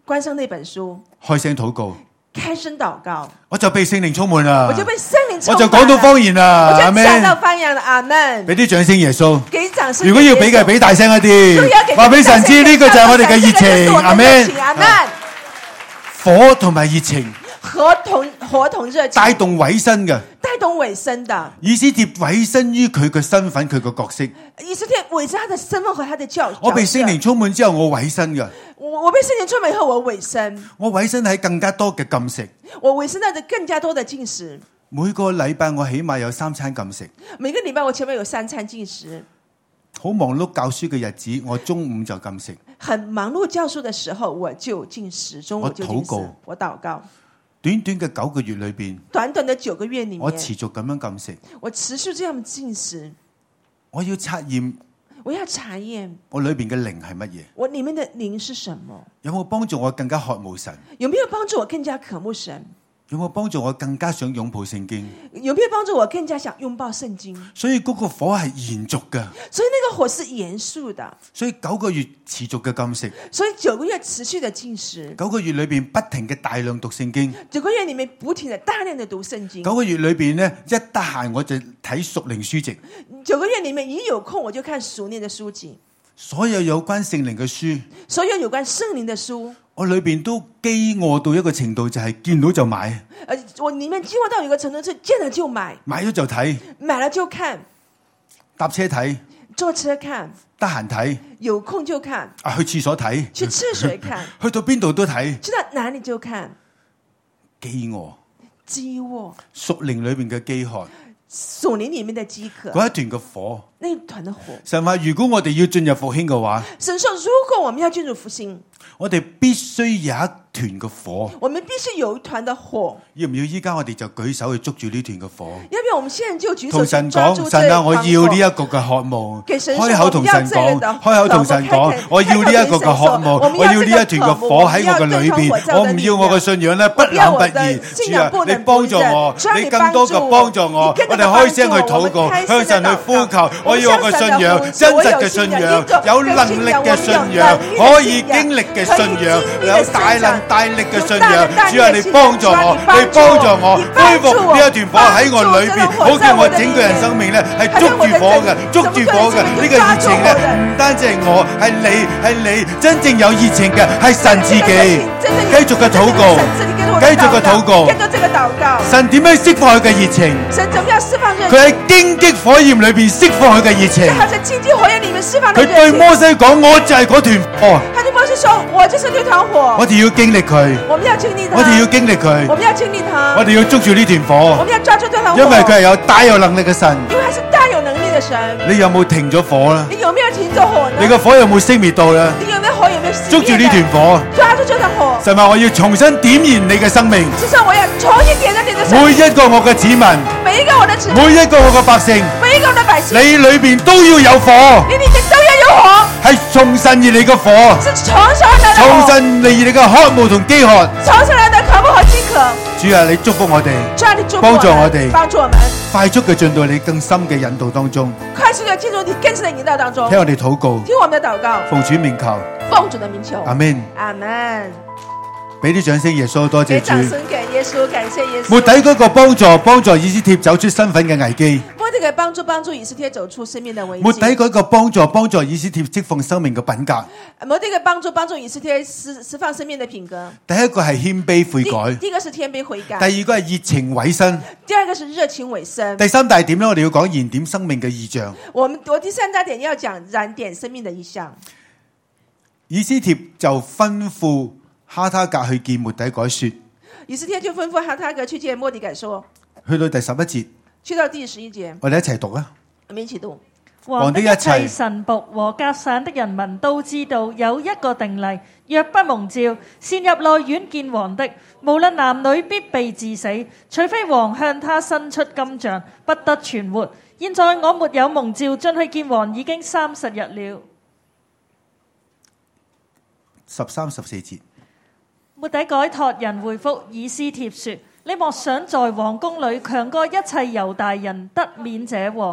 關上那本書， 開聲禱告， 開聲禱告， 我就被聖靈充滿啦， 我就被聖靈充滿， 我就講到方言啦， 我就講到方言啦，阿門。 俾啲掌聲耶穌， 給掌聲。 如果要俾嘅，俾大聲一啲，話俾神知呢個就係我哋嘅熱情，阿門。火同埋熱情， 火同熱情， 帶動委身嘅， 帶動委身的。 以斯帖委身於佢嘅身份，佢嘅角色。 以斯帖委身他的身份和他的角色。 我被聖靈充滿之後，我委身嘅。 我被聖靈充滿以後，我委身。我委身喺更加多嘅禁食。 我委身在更加多的禁食。 每個禮拜我起碼有3餐禁食。 每個禮拜我起碼有3餐禁食。 好忙碌教書嘅日子，我中午就禁食。 很忙碌教書的時候，我就禁食，中午就禁食。我禱告。 短短嘅9個月裏邊， 短短的9個月裏面， 我持續咁樣禁食。 我持續這樣禁食。 我要測驗， 我要查驗我裏邊嘅靈係乜嘢？ 我裏面的靈是什麼？ 有冇幫助我更加渴慕神？ 有沒有幫助我更加渴慕神？ 有冇幫助我更加想擁抱聖經？ 有沒有幫助我更加想擁抱聖經？ 所以嗰個火係延續嘅， 所以那個火是延續的。 所以9個月持續嘅禁食， 所以9個月持續的禁食。 9個月裏邊不停嘅大量讀聖經。 9個月裏面不停的大量的讀聖經。 9個月裏邊呢，一得閒我就睇屬靈書籍。 9個月裏面一有空我就看屬靈的書籍。 所有關聖靈嘅書， 所有有關聖靈的書。 我裏邊都飢餓到一個程度，就係見到就買。 我裏面飢餓到一個程度，是見了就買， 買咗就睇， 買了就看， 搭車睇， 坐車看， 得閒睇， 有空就看， 去廁所睇， 去廁所看， 去到邊度都睇， 去到哪裏就看。 飢餓，屬靈裏面嘅飢渴， 屬靈裏面的飢渴， 嗰一團嘅火， 那一團的火。 神話如果我哋要進入復興嘅話， 神說如果我們要進入復興， 我哋必須有一團嘅火。 我們必須有一團的火。 要唔要依家我哋就舉手去捉住呢團嘅火？ 要不要我們現在就舉手同神講，神啊，我要呢一個嘅渴慕。開口同神講，開口同神講，我要呢一個嘅渴慕，我要呢一團嘅火喺我嘅裏邊。我唔要我嘅信仰咧不冷不熱。主啊，你幫助我，你更多嘅幫助我。我哋開聲去禱告，向神去呼求。我要我嘅信仰，真實嘅信仰，有能力嘅信仰，可以經歷嘅信仰，有大能大力嘅信仰。主啊，你幫助我，你幫助我恢復呢一團火喺我裏邊，好叫我整個人生命咧係捉住火嘅，捉住火嘅。呢個熱情咧唔單止係我，係你真正有熱情嘅係神自己。繼續嘅禱告，繼續嘅禱告。神點樣釋放佢嘅熱情？佢喺荊棘火焰裏邊釋放佢嘅熱情。佢對摩西講：我就係嗰團火。他對摩西說：我就是那團火。我哋要經歷佢。我們要經歷他。我哋要經歷佢。我們要經歷他。我哋要捉住呢團火。我們要抓住這團火。因為佢係有大有能力嘅神。因為他是大有能力的神。你有冇停咗火呢？你有沒有停咗火呢？你個火有冇熄滅到呢？你有沒有火？有沒有熄滅？捉住呢團火。抓住這團火。神話我要重新點燃你嘅生命。至少我要重新點燃你的生命。每一個我嘅子民。每一個我的子民。每一個我嘅百姓。每一個我的百姓。你裏邊都要有火。你裏面都要有火。係從神而嚟嘅火。是從神而來的火。從神而嚟嘅渴慕同飢渴。從神而來的渴慕和飢渴。主啊，你祝福我哋。主啊，你祝福我們。幫助我哋。幫助我們。快速嘅進到你更深嘅引導當中。快速嘅進入你更深嘅引導當中。聽我哋禱告。聽我們的禱告。奉主名求。奉主的名求。阿門。阿門。俾啲掌聲，耶穌，多謝主。掌聲給耶穌，感謝耶穌。末底嗰個幫助以斯帖走出身份嘅危機。末底嘅幫助以斯帖走出生命嘅危機。末底嗰個幫助以斯帖釋放生命嘅品格。末底嘅幫助以斯帖釋放生命嘅品格。第一個係謙卑悔改。第一個是謙卑悔改。第二個係熱情委身。第二個是熱情委身。第三大點咧，我哋要講燃點生命嘅異象。我第三大點要講燃點生命嘅異象。以斯帖就吩咐哈他格去見末底改說，以斯帖就吩咐哈他格去見末底改說。去到第11節，去到第11節，我哋一齊讀啊！我們一起讀。王的一切臣僕和革省的人民都知道有一個定例，若不蒙召，擅入內院見王的，無論男女，必被治死，除非王向他伸出金杖，不得存活。現在我沒有蒙召進去見王，已經30日了。13、14節。末底改託人回覆以斯帖說：你莫想在王宮裏強過一切猶大人得免這禍。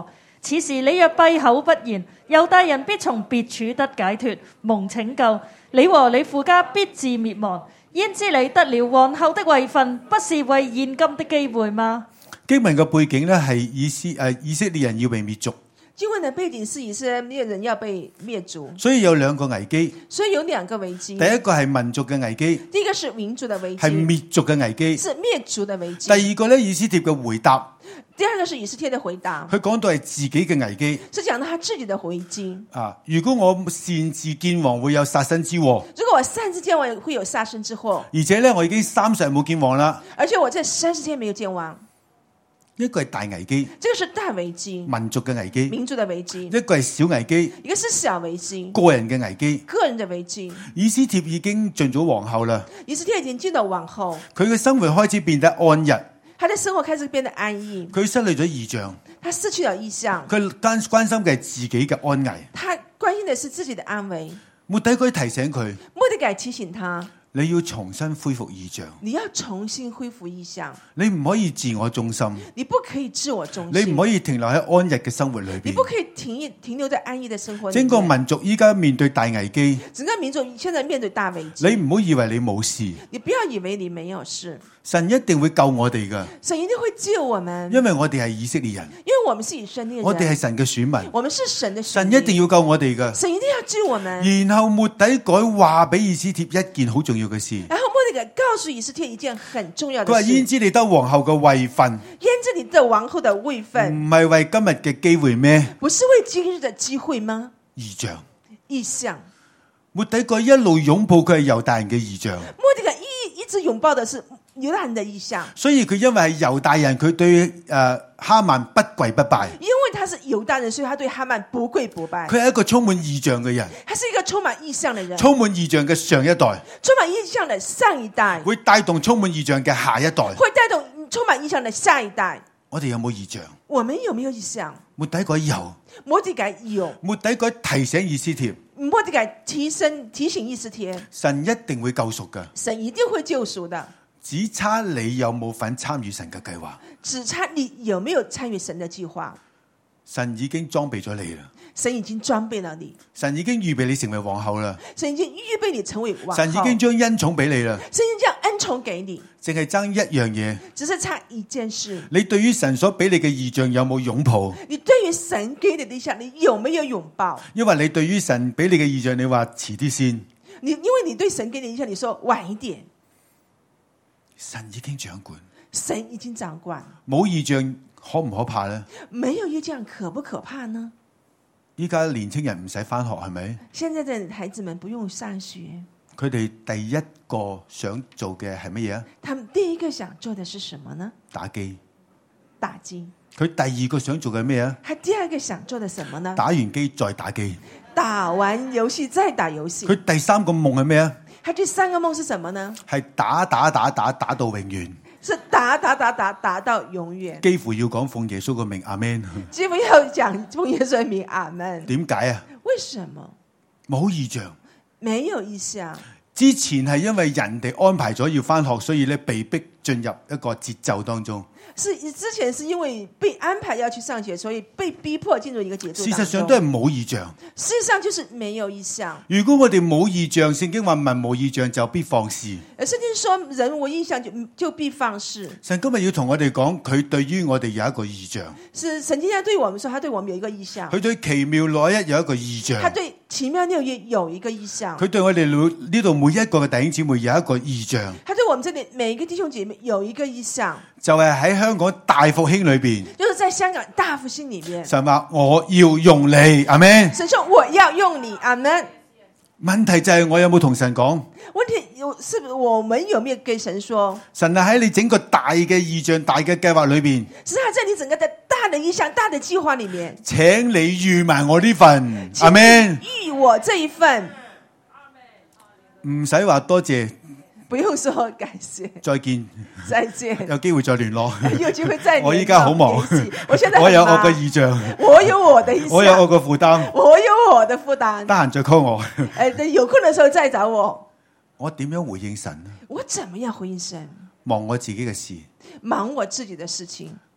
此時你若閉口不言，猶大人必從別處得解脫，蒙拯救。你和你父家必致滅亡。焉知你得了王后的位分，不是為現今的機會嗎？ 經文嘅背景呢，係以色列人要被滅族。 經文的背景是以色列人要被滅族， 所以有兩個危機。 所以有兩個危機。 第一個係民族嘅危機， 第一個是民族的危機， 係滅族嘅危機， 是滅族的危機。 第二個呢，以斯帖嘅回答。 第二個是以斯帖的回答， 佢講到係自己嘅危機， 是講到他自己的危機。 如果我擅自見王，會有殺身之禍。 如果我擅自見王，會有殺身之禍。 而且呢，我已經30日冇見王啦。 而且我這30天沒有見王。 一個係大危機， 這個是大危機， 民族嘅危機， 民族的危機。 一個係小危機， 一個是小危機， 個人嘅危機， 個人的危機。 以斯帖已經進咗皇后啦， 以斯帖已經進到皇后， 佢嘅生活開始變得安逸， 他的生活開始變得安逸， 佢失去咗異象， 他失去了異象， 佢關心嘅係自己嘅安危， 他關心的是自己的安危。 末底改提醒佢， 末底改提醒他， 你要重新恢復異象， 你要重新恢復異象， 你唔可以自我中心， 你不可以自我中心， 你唔可以停留喺安逸嘅生活裏邊， 你不可以停留在安逸的生活裏面。 整個民族依家面對大危機， 整個民族現在面對大危機， 你唔好以為你冇事， 你不要以為你沒有事， 神一定會救我哋㗎， 神一定會救我們， 因為我哋係以色列人， 因為我們是以色列人， 我哋係神嘅選民， 我們是神的選神民， 一定要救我哋㗎， 神一定要救我們。 然後末底改話俾以斯帖一件好重要嘅事， 然後末底改告訴以斯帖一件很重要的事， 佢話焉知你得皇后嘅位分， 焉知你得皇后的位分， 唔係為今日嘅機會咩？ 不是為今日的機會嗎？ 異象， 異象。 末底改一路擁抱佢係猶大人嘅異象， 末底改一直擁抱的是猶大人的異象， 所以佢因為係猶大人，佢對哈曼不跪不拜， 因為他是猶大人，所以他對哈曼不跪不拜。 佢係一個充滿異象嘅人， 他是一個充滿異象的人， 充滿異象嘅上一代， 充滿異象的上一代， 會帶動充滿異象嘅下一代， 會帶動充滿異象的下一代。 我哋有冇異象？ 我們有沒有異象？ 末底改有， 末底改有， 末底改提醒以斯帖， 末底改提醒以斯帖， 神一定會救贖嘅， 神一定會救贖的， 只差你有冇份參與神嘅計劃， 只差你有沒有參與神的計劃。 神已經裝備咗你啦， 神已經裝備了你， 神已經預備你成為皇后啦， 神已經預備你成為皇后， 神已經將恩寵俾你啦， 神已經將恩寵給你， 淨係爭一樣嘢， 只是差一件事。 你對於神所俾你嘅異象有冇擁抱？ 你對於神給你的異象，你有沒有擁抱？ 因為你對於神俾你嘅異象，你話遲啲先， 因為你對神給你的異象，你說晚一點。 神已經掌管， 神已經掌管， 冇異象可唔可怕呢？ 沒有異象可不可怕呢？ 依家年輕人唔使返學係咪？ 現在的孩子們不用上學， 佢哋第一個想做嘅係乜嘢啊？ 他們第一個想做的是什麼呢？ 打機。 打機。 佢第二個想做嘅咩啊？ 他第二個想做的什麼呢？ 打完機再打機。 打完遊戲再打遊戲。 佢第三個夢係咩啊？ 他第三個夢是什麼呢？ 係打到永遠。 是打到永遠。 幾乎要講奉耶穌個名，阿們。 幾乎要講奉耶穌的名，阿們。 點解啊？ 為什麼？ 冇異象。 沒有異象。 之前係因為人哋安排咗要返學，所以咧被逼進入一個節奏當中。是之前是因為被安排要去上學，所以被逼迫進入一個節奏。 事實上都係冇異象。 事實上就是沒有異象。 如果我哋冇異象，聖經話民無異象就必放肆。 聖經說人無異象就必放肆。 神今日要同我哋講，佢對於我哋有一個異象。 是神今日對我們說，他對我們有一個異象。 佢對奇妙6一有一個異象。 他對奇妙6一有一個異象。 佢對我哋呢度每一個嘅弟兄姊妹有一個異象。 他對我們這裏每一個弟兄姐妹有一個異象。 就係喺香港大復興裏邊， 就是在香港大復興裏面。 神話我要用你，阿們。 神說我要用你，阿們。 問題就係我有冇同神講？ 問題是我們有沒有跟神說？ 神啊，喺你整個大嘅異象、大嘅計劃裏邊， 是啊，在你整個的大的異象、大的計劃裏面， 請你預埋我呢份，阿們。 預我這一份， 唔使話多謝。 不用說感謝， 再見， 再見， 有機會再聯絡， 有機會再聯絡。 我依家好忙， 我現在我有我嘅異象， 我有我的異象， 我有我嘅負擔， 我有我的負擔。 得閒再 call 我， 有空的時候再找我。 我點樣回應神呢？ 我怎麼樣回應神？ 忙我自己嘅事， 忙我自己的事情。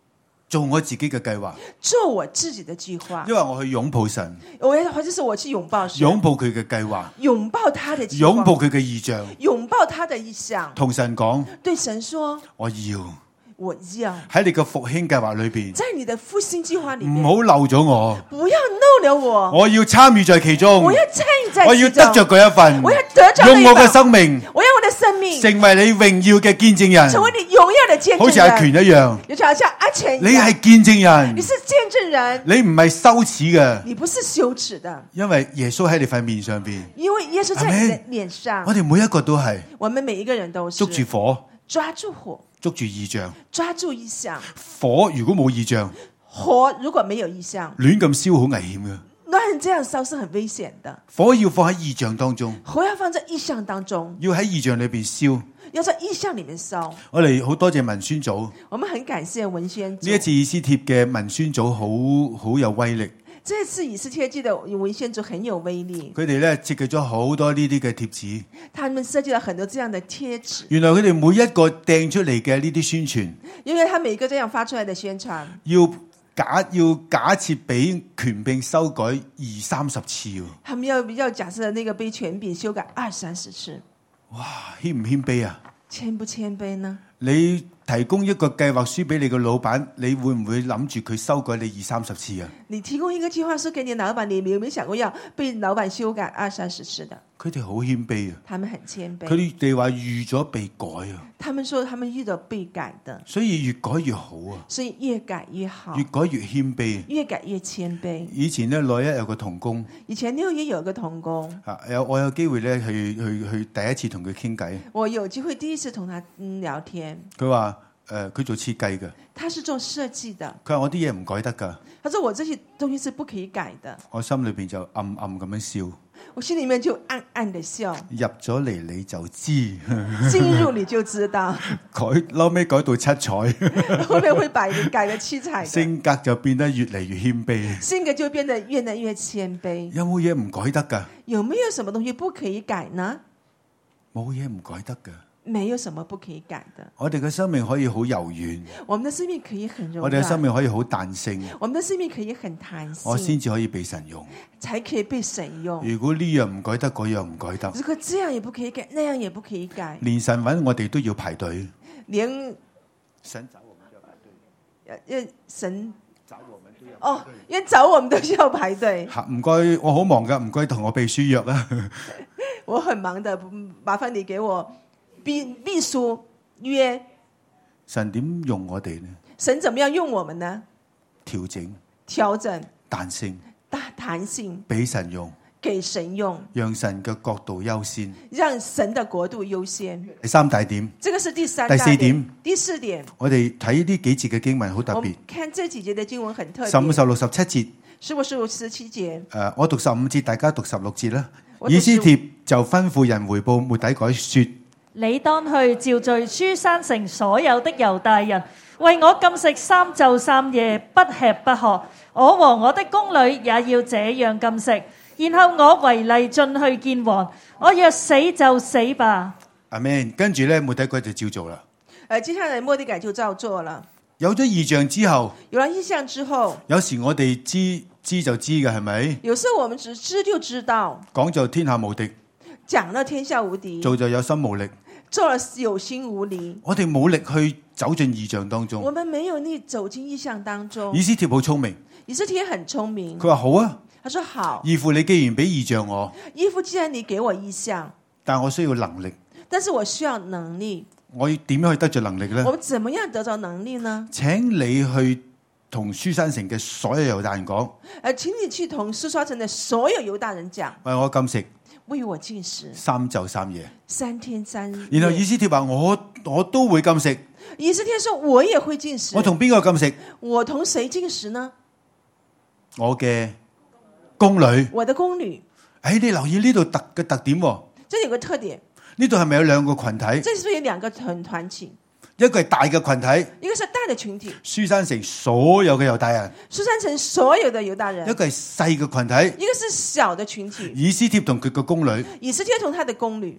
做我自己嘅計劃， 做我自己的計劃， 因為我去擁抱神， 就是我去擁抱神， 擁抱佢嘅計劃， 擁抱他的計劃， 擁抱佢嘅意象， 擁抱他的意象， 同神講， 對神說， 我要喺你嘅復興計劃裏邊， 在你的復興計劃裏面， 唔好漏咗我， 不要漏了我， 我要參與在其中， 我要參與在其中， 我要得着嗰一份， 我要得着用我嘅生命， 我用我的生命成為你榮耀嘅見證人， 成為你榮耀的見證人， 好似阿權一樣， 就好像阿權一樣， 你係見證人， 你是見證人， 你唔係羞恥嘅， 你不是羞恥的， 因為耶穌喺你塊面上邊， 因為耶穌在你的臉上， 我哋每一個都係， 我們每一個人都是捉住火， 抓住火， 捉住異象， 抓住異象。 火如果冇異象， 火如果沒有異象， 亂咁燒好危險嘅。 亂這樣燒是很危險的。 火要放喺異象當中， 火要放在異象當中， 要喺異象裏邊燒， 要在異象裏面燒。 我哋好多謝文宣組， 我們很感謝文宣組。 呢一次以斯帖嘅文宣組好有威力。 這次以斯帖記的文宣組很有威力， 佢哋咧設計咗好多呢啲嘅貼紙， 他們設計了很多這樣的貼紙。 原來佢哋每一個掟出嚟嘅呢啲宣傳， 因為他每一個這樣發出來的宣傳， 要假設俾權柄修改20-30次， 他們要假設那個被權柄修改20-30次。 哇，謙唔謙卑啊？ 謙不謙卑呢？ 你提供一個計劃書俾你個老闆，你會唔會諗住佢修改你20-30次啊？ 你提供一個計劃書給你老闆，你有沒有想過要被老闆修改20-30次的？ 佢哋好謙卑啊！ 他們很謙卑。 佢哋話預咗被改啊！ 他們說他們遇到被改的， 所以越改越好啊！ 所以越改越好， 越改越謙卑， 越改越謙卑。 以前咧611有個同工， 以前611有個同工， 我有機會咧去第一次同佢傾偈。 我有機會第一次同他聊天。 佢話佢做設計嘅， 他是做設計的。 佢話我啲嘢唔改得噶。 他說我這些東西是不可以改的。我心裏邊就暗暗咁樣笑。 我心裏面就暗暗的笑。 入咗嚟你就知， 進入你就知道。 後尾改到七彩， 後面會改得七彩。 性格就變得越嚟越謙卑。 性格就變得越來越謙卑。 有冇嘢唔改得噶？ 有沒有什麼東西不可以改呢？ 冇嘢唔改得噶。 沒有什麼不可以改的。 我哋嘅生命可以好柔軟， 我們的生命可以很柔軟。 我哋嘅生命可以好彈性， 我們的生命可以很彈性。 我先至可以被神用， 才可以被神用。 如果呢樣唔改得，嗰樣唔改得， 如果這樣也不可以改，那樣也不可以改， 連神揾我哋都要排隊， 連神找我們都要排隊， 因神找我們都要排隊，因為找我們都需要排隊。 唔該，我好忙噶，唔該同我秘書約啦。 我很忙的，麻煩你給我秘書約。 神點用我哋呢？ 神怎麼樣用我們呢？ 調整、彈性、 彈性， 俾神用， 給神用， 讓神嘅國度優先， 讓神的國度優先。 第三大點， 這個是第三大點。 第四點， 第四點， 我哋睇呢幾節嘅經文好特別。 看這幾節嘅經文很特別。 15、16、17節。 15、16、17節。 我讀15節，大家讀16節啦。以斯帖就吩咐人回報末底改說： 你當去召聚書珊城所有的猶大人，為我禁食3晝3夜，不吃不喝。我和我的宮女也要這樣禁食。然後我違例進去見王，我若死就死吧。 阿們，跟住咧，末底改就照做啦。 接下來末底改就照做了。 有咗異象之後， 有了異象之後， 有時我哋知就知嘅係咪？ 有時候我們只知就知道， 講就天下無敵， 講了天下無敵， 做就有心無力， 做了有心無力。 我哋冇力去走進異象當中， 我們沒有力走進異象當中。 以斯帖好聰明， 以斯帖很聰明， 佢話好啊， 他說好。 義父，你既然俾異象我， 義父，既然你給我異象， 但我需要能力， 但是我需要能力， 我要點樣去得着能力呢？ 我們怎麼樣得着能力呢？ 請你去同書珊城嘅所有猶大人講， 請你去同書珊城的所有猶大人講， 為我禁食， 為我禁食 3晝3夜 ，3天3夜。 然後以斯帖話我都會禁食。 以斯帖說我也會禁食。 我同邊個禁食？ 我同誰禁食呢？ 我嘅宮女。我的宮女。 你留意呢度嘅特點。 這有個特點。 呢度係咪有兩個群體？ 這是不是有兩個團體？ 一個係大嘅群體， 一個是大的群體。 書珊城所有嘅猶大人， 書珊城所有的猶大人。 一個係細嘅群體， 一個是小的群體。 以斯帖同佢嘅宮女， 以斯帖同他的宮女。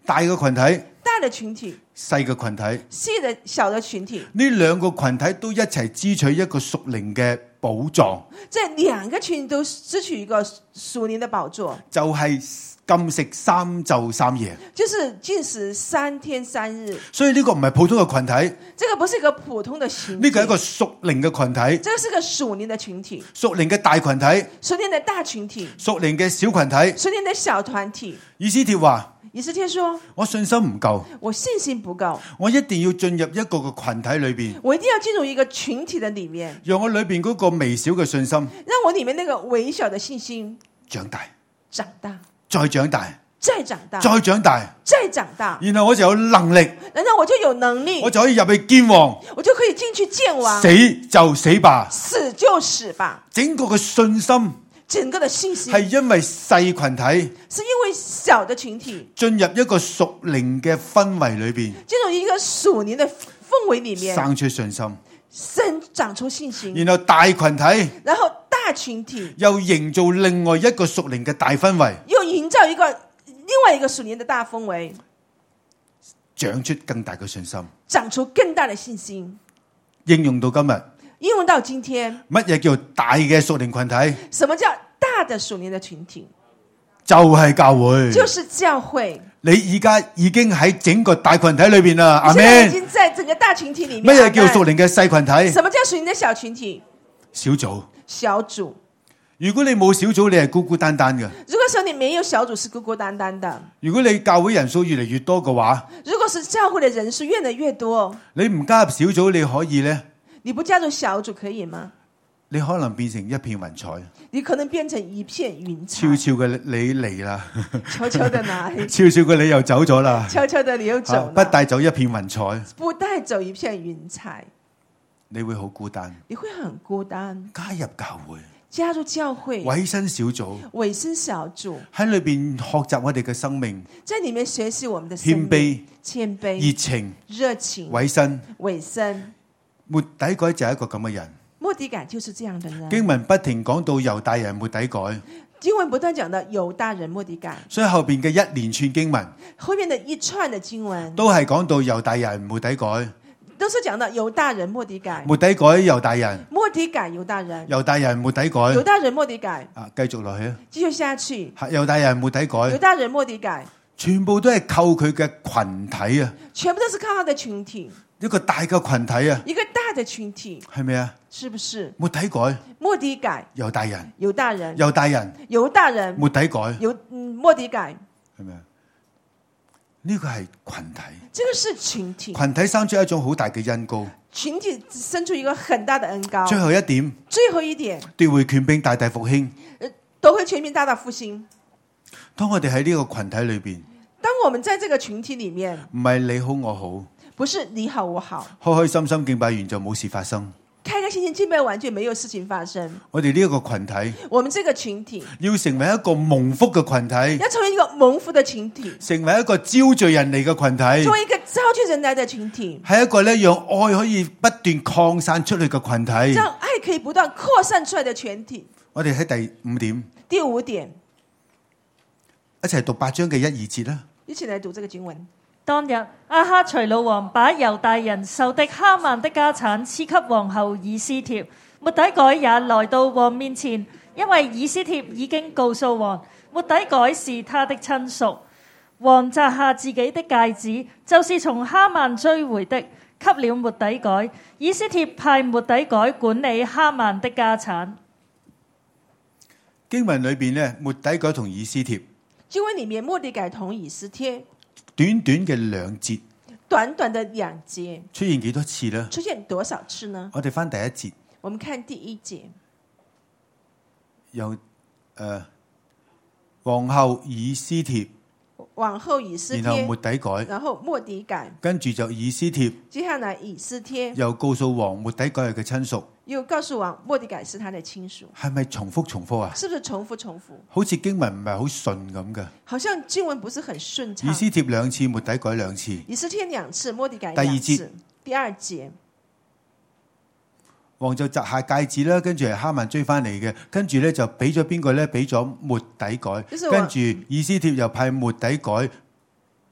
大嘅群體， 大的群體， 細嘅群體， 細的小的群體， 呢兩個群體都一齊支取一個屬靈嘅寶藏。 這兩個群體都支取一個屬靈的寶座， 就係禁食3晝3夜， 就是禁食3天3日。 所以呢個唔係普通嘅群體， 這個不是一個普通的群體， 呢個係一個屬靈嘅群體， 這個是個屬靈的群體， 屬靈嘅大群體， 屬靈的大群體， 屬靈嘅小群體， 屬靈的小團體。 以斯帖話， 以斯帖說，我信心唔夠， 我信心不夠， 我一定要進入一個嘅群體裏邊， 我一定要進入一個群體的裏面， 讓我裏邊嗰個微小嘅信心， 讓我裏面那個微小的信心長大， 長大， 再長大， 再長大， 再長大， 再長大， 然後我就有能力， 然後我就有能力， 我就可以入去見王， 我就可以進去見王， 死就死吧， 死就死吧。 整個嘅信心， 整個的信心係因為細群體， 是因為小的群體進入一個屬靈嘅氛圍裏邊， 進入一個屬靈的氛圍裏面， 生出信心， 長出信心， 然後大群體， 然後大群體又營造另外一個屬靈嘅大氛圍， 又營造一個另外一個屬靈的大氛圍， 長出更大嘅信心， 長出更大的信心。 應用到今日， 應用到今天， 乜嘢叫大嘅屬靈群體？ 什麼叫大的屬靈的群體？ 就係教會， 就是教會。 你而家已經喺整個大群體裏邊啦，阿們已經在整個大群體裏面。 乜嘢叫屬靈嘅細群體？ 什麼叫屬靈的小群體？ 小組， 小組。 如果你冇小組，你係孤孤單單嘅。 如果說你沒有小組，是孤孤單單的。 如果你教會人數越嚟越多嘅話， 如果是教會的人數越來越多， 你唔加入小組，你可以呢？ 你不加入小組可以嗎？ 你可能變成一片雲彩， 你可能變成一片雲彩。 悄悄嘅你嚟啦， 悄悄的來， 悄悄嘅你又走咗啦， 悄悄的你又走了， 不帶走一片雲彩， 不帶走一片雲彩， 你會好孤單， 你會很孤單。 加入教會， 加入教會， 委身小組， 委身小組， 喺裏邊學習我哋嘅生命， 在裏面學習我們的生命，謙卑， 熱情， 熱情， 委身， 委身。 末底改就係一個咁嘅人。 末底改就是這樣的人。 經文不停講到猶大人末底改， 經文不斷講到猶大人末底改， 所以後邊嘅一連串經文， 後面的一串的經文都係講到猶大人末底改， 都是講到猶大人末底改， 末底改猶大人， 末底改猶大人， 猶大人末底改， 猶大人末底改。 啊，繼續落去啊， 繼續下去， 猶大人末底改， 猶大人末底改， 全部都係靠佢嘅群體啊， 全部都是靠他的群體， 一個大嘅群體啊， 一個大的群體， 係咪啊？ 是不是？ 末底改， 末底改， 猶大人， 猶大人， 猶大人， 猶大人， 末底改， 末底改， 係咪啊？呢個係群體， 這個是群體， 群體生出一種好大嘅恩膏， 群體生出一個很大的恩膏。 最後一點，奪回權柄，大大復興， 奪回權柄，大大復興。 當我哋喺呢個群體裏邊， 當我們在這個群體裏面， 唔係你好我好， 不是你好我好， 開開心心敬拜完就冇事發生， 開開心心敬拜完就沒有事情發生。 我哋呢一個群體， 我們這個群體要成為一個蒙福嘅群體， 要成為一個蒙福的群體， 成為一個招聚人嚟嘅群體， 成為一個招聚人來的群體， 係一個咧讓愛可以不斷擴散出去嘅群體， 讓愛可以不斷擴散出來的群體。 我哋喺第五點， 第五點， 一齊讀8章嘅1、2節啦。 一起來讀這個經文。 當日，亞哈隨魯王把猶大人仇敵哈曼的家產賜給皇后以斯帖，末底改也來到王面前，因為以斯帖已經告訴王，末底改是他的親屬。王摘下自己的戒指，就是從哈曼追回的，給了末底改。以斯帖派末底改管理哈曼的家產。 經文裏邊呢，末底改同以斯帖， 經文裏面末底改同以斯帖， 短短嘅2節， 短短的2節出現幾多次呢？ 出現多少次呢？ 我哋翻第一節， 我們看第一節， 由皇后以斯帖， 皇后以斯帖， 然後末底改， 然後末底改， 跟住就以斯帖， 接下來以斯帖又告訴王末底改係嘅親屬， 又告訴王末底改是他的親屬， 係咪重複啊？ 是不是重複？ 好似經文唔係好順咁嘅， 好像經文不是很順暢。 以斯帖2次，末底改2次， 以斯帖2次，末底改2次。 第二節， 第二節， 王就摘下戒指啦，跟住係哈曼追翻嚟嘅，跟住咧就俾咗邊個咧？俾咗末底改，跟住以斯帖又派末底改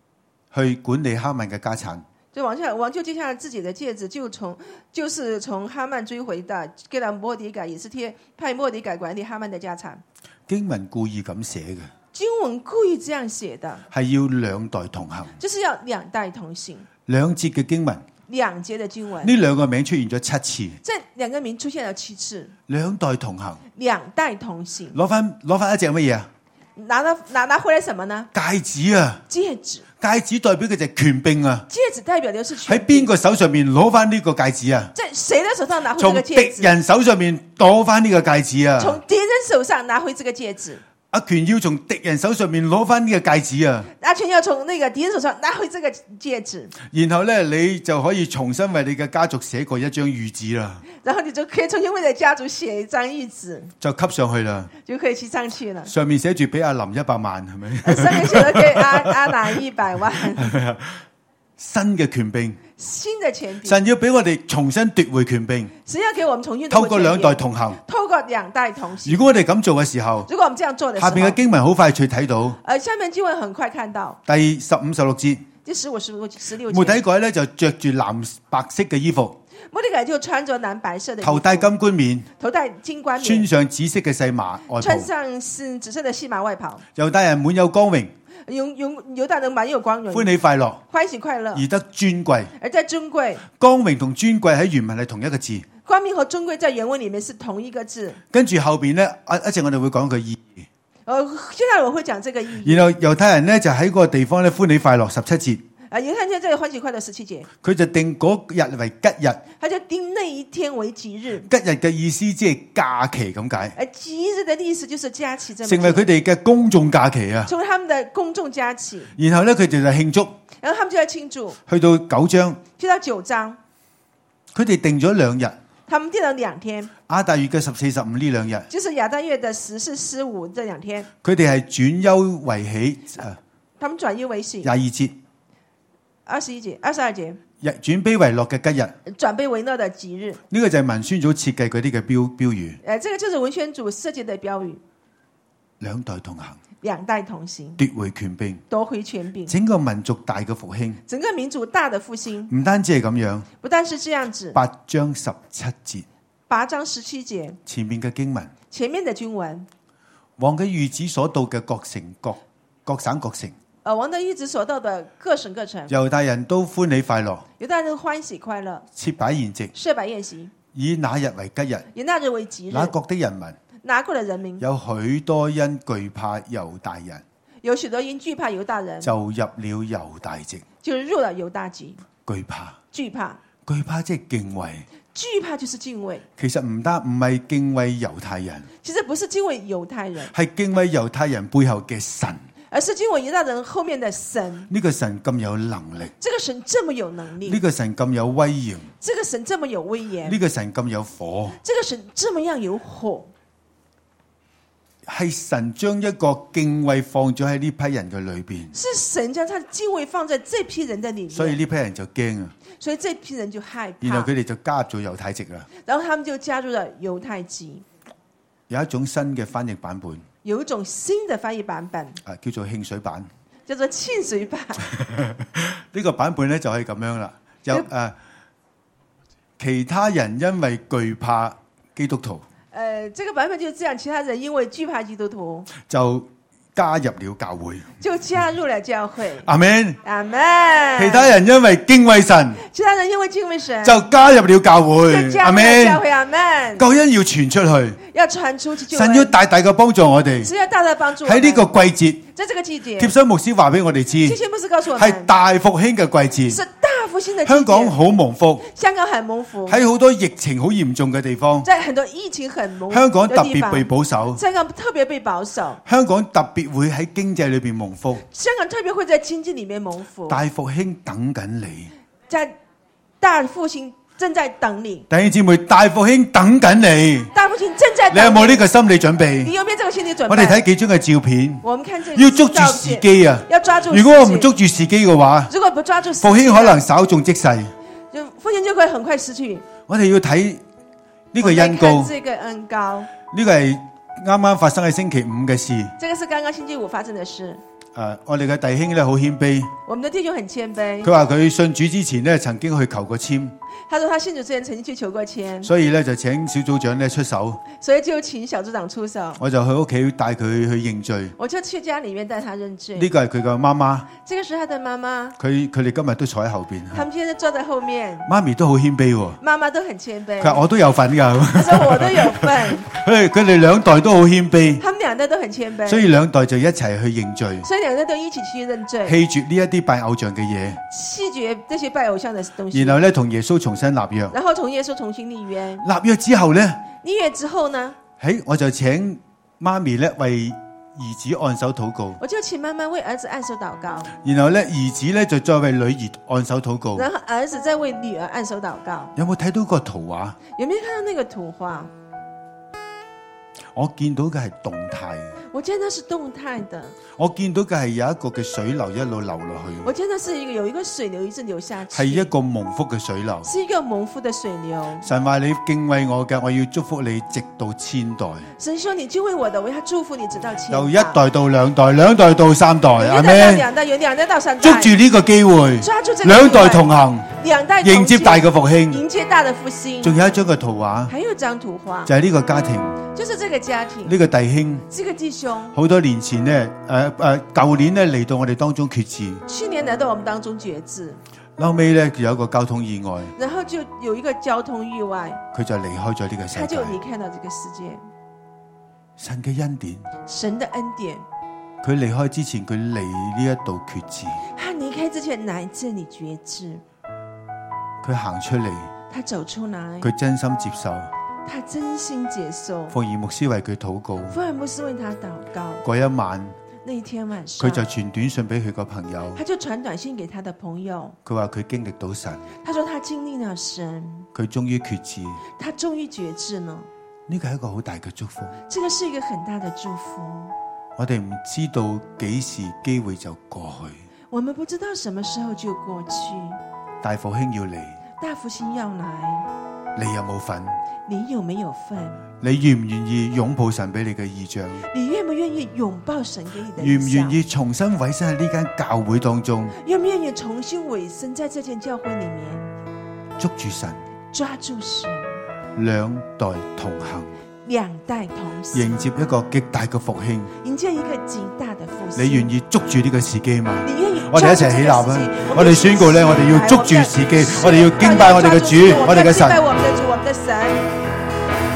去管理哈曼嘅家產。 就王就接下自己的戒指，就是從哈曼追回的，給了末底改，以斯帖派末底改管理哈曼的家產。 經文故意咁寫嘅， 經文故意這樣寫的， 係要兩代同行， 就是要兩代同行。 兩節嘅經文， 兩節的經文， 呢兩個名出現咗7次， 這兩個名出現了7次， 兩代同行， 兩代同行。 攞翻一隻乜嘢啊？ 拿回來什麼呢？ 戒指啊！ 戒指， 戒指代表嘅就係權柄啊！ 戒指代表的是權柄。 喺邊個手上面攞翻呢個戒指啊？ 在誰的手上拿回這個戒指？ 從敵人手上面攞翻呢個戒指啊！ 從敵人手上拿回這個戒指。 阿權要從敵人手上面攞翻呢個戒指啊！ 阿權要從那個敵人手上拿回這個戒指， 然後咧你就可以重新為你嘅家族寫過一張諭旨啦。 然後你就可以重新為你的家族寫一張諭旨， 就吸上去啦， 就可以騎上去了。 上面寫住俾阿林100萬，係咪？ 上面寫咗給阿蘭100萬。 新嘅權柄， 新的權柄， 神要俾我哋重新奪回權柄， 神要給我們重新透過兩代同行， 透過兩代同行。 如果我哋咁做嘅時候， 如果我們這樣做的時候， 下邊嘅經文好快脆睇到， 下面經文很快看到第15、16節， 第15、16節， 末底改咧就着住藍白色嘅衣服， 末底改就穿着藍白色的衣服， 頭戴金冠冕，穿上紫色嘅細麻外袍， 穿上是紫色的細麻外袍， 猶大人滿有光榮， 猶大人滿有光榮， 歡喜快樂， 歡喜快樂， 而得尊貴， 而在尊貴。 光榮同尊貴喺原文係同一個字， 光明和尊貴在原文裏面是同一個字。 跟住後邊咧，一陣我哋會講佢意義。 現在我會講這個意義。 然後猶太人咧就喺嗰個地方咧歡喜快樂17節。 猶太人在歡喜快樂17節。 佢就定嗰日為吉日。 他就定那一天為吉日。 吉日嘅意思即係假期咁解。 吉日的意思就是假期， 成為佢哋嘅公眾假期啊。 成為他們的公眾假期。 然後咧佢哋就慶祝。 然後他們就要慶祝。 去到9章。 去到9章。 佢哋定咗2日。 他們定了2天。 亞達月嘅14、15呢2日。 就是亞達月的14、15這2天。 佢哋係轉憂為喜。 他們轉憂為喜。 22節。 21節、22節。 轉悲為樂嘅吉日。 轉悲為樂的吉日。 呢個就係文宣組設計嗰啲嘅標語。 這個就是文宣組設計的標語。 兩代同行。 兩代同行， 奪回權柄， 奪回權柄， 整個民族大嘅復興， 整個民族大的復興， 唔單止係咁樣， 不單是這樣子。 8章17節 ，8章17節， 前面嘅經文， 前面的經文， 王嘅諭旨所到嘅各省各城， 王的諭旨所到的各省各城， 猶大人都歡喜快樂， 猶大人歡喜快樂， 設擺筵席， 設擺宴席， 以那日為吉日， 以那日為吉日， 那國的人民， 那國的人民， 有許多因懼怕猶大人。 有許多因懼怕猶大人， 就入了猶大籍， 就入了猶大籍。 懼怕， 懼怕， 懼怕即係敬畏， 懼怕就是敬畏。 其實唔係敬畏猶太人， 其實不是敬畏猶太人， 係敬畏猶太人背後嘅神， 而是敬畏猶太人後面的神。 呢個神咁有能力， 這個神這麼有能力， 呢個神咁有威嚴， 這個神這麼有威嚴， 呢個神咁有火， 這個神這麼樣有火。 係神將一個敬畏放咗喺呢批人嘅裏邊， 是神將他的敬畏放在這批人的裏面， 所以呢批人就驚啊， 所以這批人就害怕， 然後佢哋就加入咗猶太籍啦， 然後他們就加入了猶太籍。 有一種新嘅翻譯版本， 有一種新的翻譯版本， 叫做慶水版， 叫做慶水版。 呢個版本咧就係咁樣啦，有其他人因為懼怕基督徒。 這個版本就是這樣，其他人因為懼怕基督徒， 就加入了教會， 就加入了教會。 阿們， 阿們。 其他人因為敬畏神， 其他人因為敬畏神， 就加入了教會。 阿們，教會。阿們。 救恩要傳出去， 要傳出去。 神要大大嘅幫助我哋， 神要大大幫助我哋。 喺呢個季節， 在這個季節， 貼心牧師話俾我哋知， 貼心牧師告訴我們， 係大復興嘅季節。香港好蒙福， 香港很蒙福。 喺好多疫情好嚴重嘅地方， 在很多疫情很蒙福， 香港特別被保守。 香港特別被保守。香港特別會喺經濟裏邊蒙福。 香港特別會在經濟裏面蒙福。 大復興等緊你， 在大復興正在等你。 弟兄姊妹，大復興等緊你。 大復興正在等你。 你有冇呢個心理準備？ 你有沒有這個心理準備？ 我哋睇幾張嘅照片。 我們看這要捉住時機啊！ 要抓住。 如果我唔捉住時機嘅話， 如果不抓住時機， 復興可能稍縱即逝。 復興就會很快失去。 我哋要睇呢個恩膏。 這個恩膏。 呢個係啱啱發生喺星期5嘅事。 這個是剛剛星期5發生的事。 我哋嘅弟兄咧好謙卑。 我們的弟兄很謙卑。 佢話佢信主之前咧，曾經去求過簽。 他說他信主之前曾經去求過簽。 所以咧就請小組長咧出手。 所以就請小組長出手。 我就去屋企帶佢去認罪。 我就去家裏面帶他認罪。 呢個係佢嘅媽媽。 這個是他的媽媽。 佢哋今日都坐喺後邊。 他們今天都坐在後面。 媽咪都好謙卑喎。 媽媽都很謙卑。 佢話我都有份㗎。 佢說我都有份。 佢哋兩代都好謙卑。 他們兩代都很謙卑。 所以兩代就一齊去認罪。 所以兩代都一起去認罪。 棄絕呢一啲拜偶像嘅嘢。 棄絕這些拜偶像的東西。 然後咧同耶穌重新立約。 然後同耶穌重新立約。 立約之後咧？ 立約之後呢？ 我就請媽咪咧為兒子按手禱告。 我就請媽媽為兒子按手禱告。 然後咧兒子咧就再為女兒按手禱告。 然後兒子再為女兒按手禱告。 有冇睇到個圖畫？ 有沒有看到那個圖畫？ 我見到嘅係動態。 我見到是動態的。 我見到嘅係有一個嘅水流一路流落去。 我見到是有一個水流一直流下去。 係一個蒙福嘅水流。 是一個蒙福的水流。 神話你敬畏我嘅，我要祝福你直到千代。 神說你敬畏我的，我要祝福你直到千代。 由一代到兩代，兩代到三代， 阿們。兩代，由兩代到三代。 捉住呢個機會， 抓住這個機會， 兩代同行， 兩代迎接大嘅復興， 迎接大的復興。 仲有一張嘅圖畫， 還有一張圖畫， 就係呢個家庭， 就是這個家庭， 呢個弟兄， 這個弟兄， 好多年前呢，舊年呢嚟到我哋當中決志， 去年來到我們當中決志， 後尾呢有一個交通意外， 然後就有一個交通意外， 佢就離開咗呢個世界， 他就離開了這個世界。 神嘅恩典， 神的恩典， 佢離開之前，佢嚟呢一度決志， 他離開之前來這裡決志， 佢行出嚟， 他走出來， 佢真心接受。 他真心接受。 福爾牧師為佢禱告。 福爾牧師為他禱告。 嗰一晚， 那一天晚上， 佢就傳短信俾佢個朋友。 他就傳短信給他的朋友。 佢話佢經歷到神。 他說他經歷了神。 佢終於決志。 他終於決志了。 呢個係一個好大嘅祝福。 這個是一個很大的祝福。 我哋唔知道幾時機會就過去。 我們不知道什麼時候就過去。 大復興要嚟。 大復興要來。 你有冇份？ 你有沒有份？ 你願唔願意擁抱神俾你嘅異象？ 你願不願意擁抱神給你的異象？ 願唔願意重新委身喺呢間教會當中？ 願不願意重新委身在這間教會裏面？ 捉住神， 抓住神， 兩代同行， 兩代同行， 迎接一個極大嘅復興， 迎接一個極大的復興。 你願意捉住呢個時機嗎？ 你願意？ 我哋一齊起立啊！我哋宣告咧，我哋要捉住時機，我哋要敬拜我哋嘅主，我哋嘅神。 敬拜我們的主，我們的神。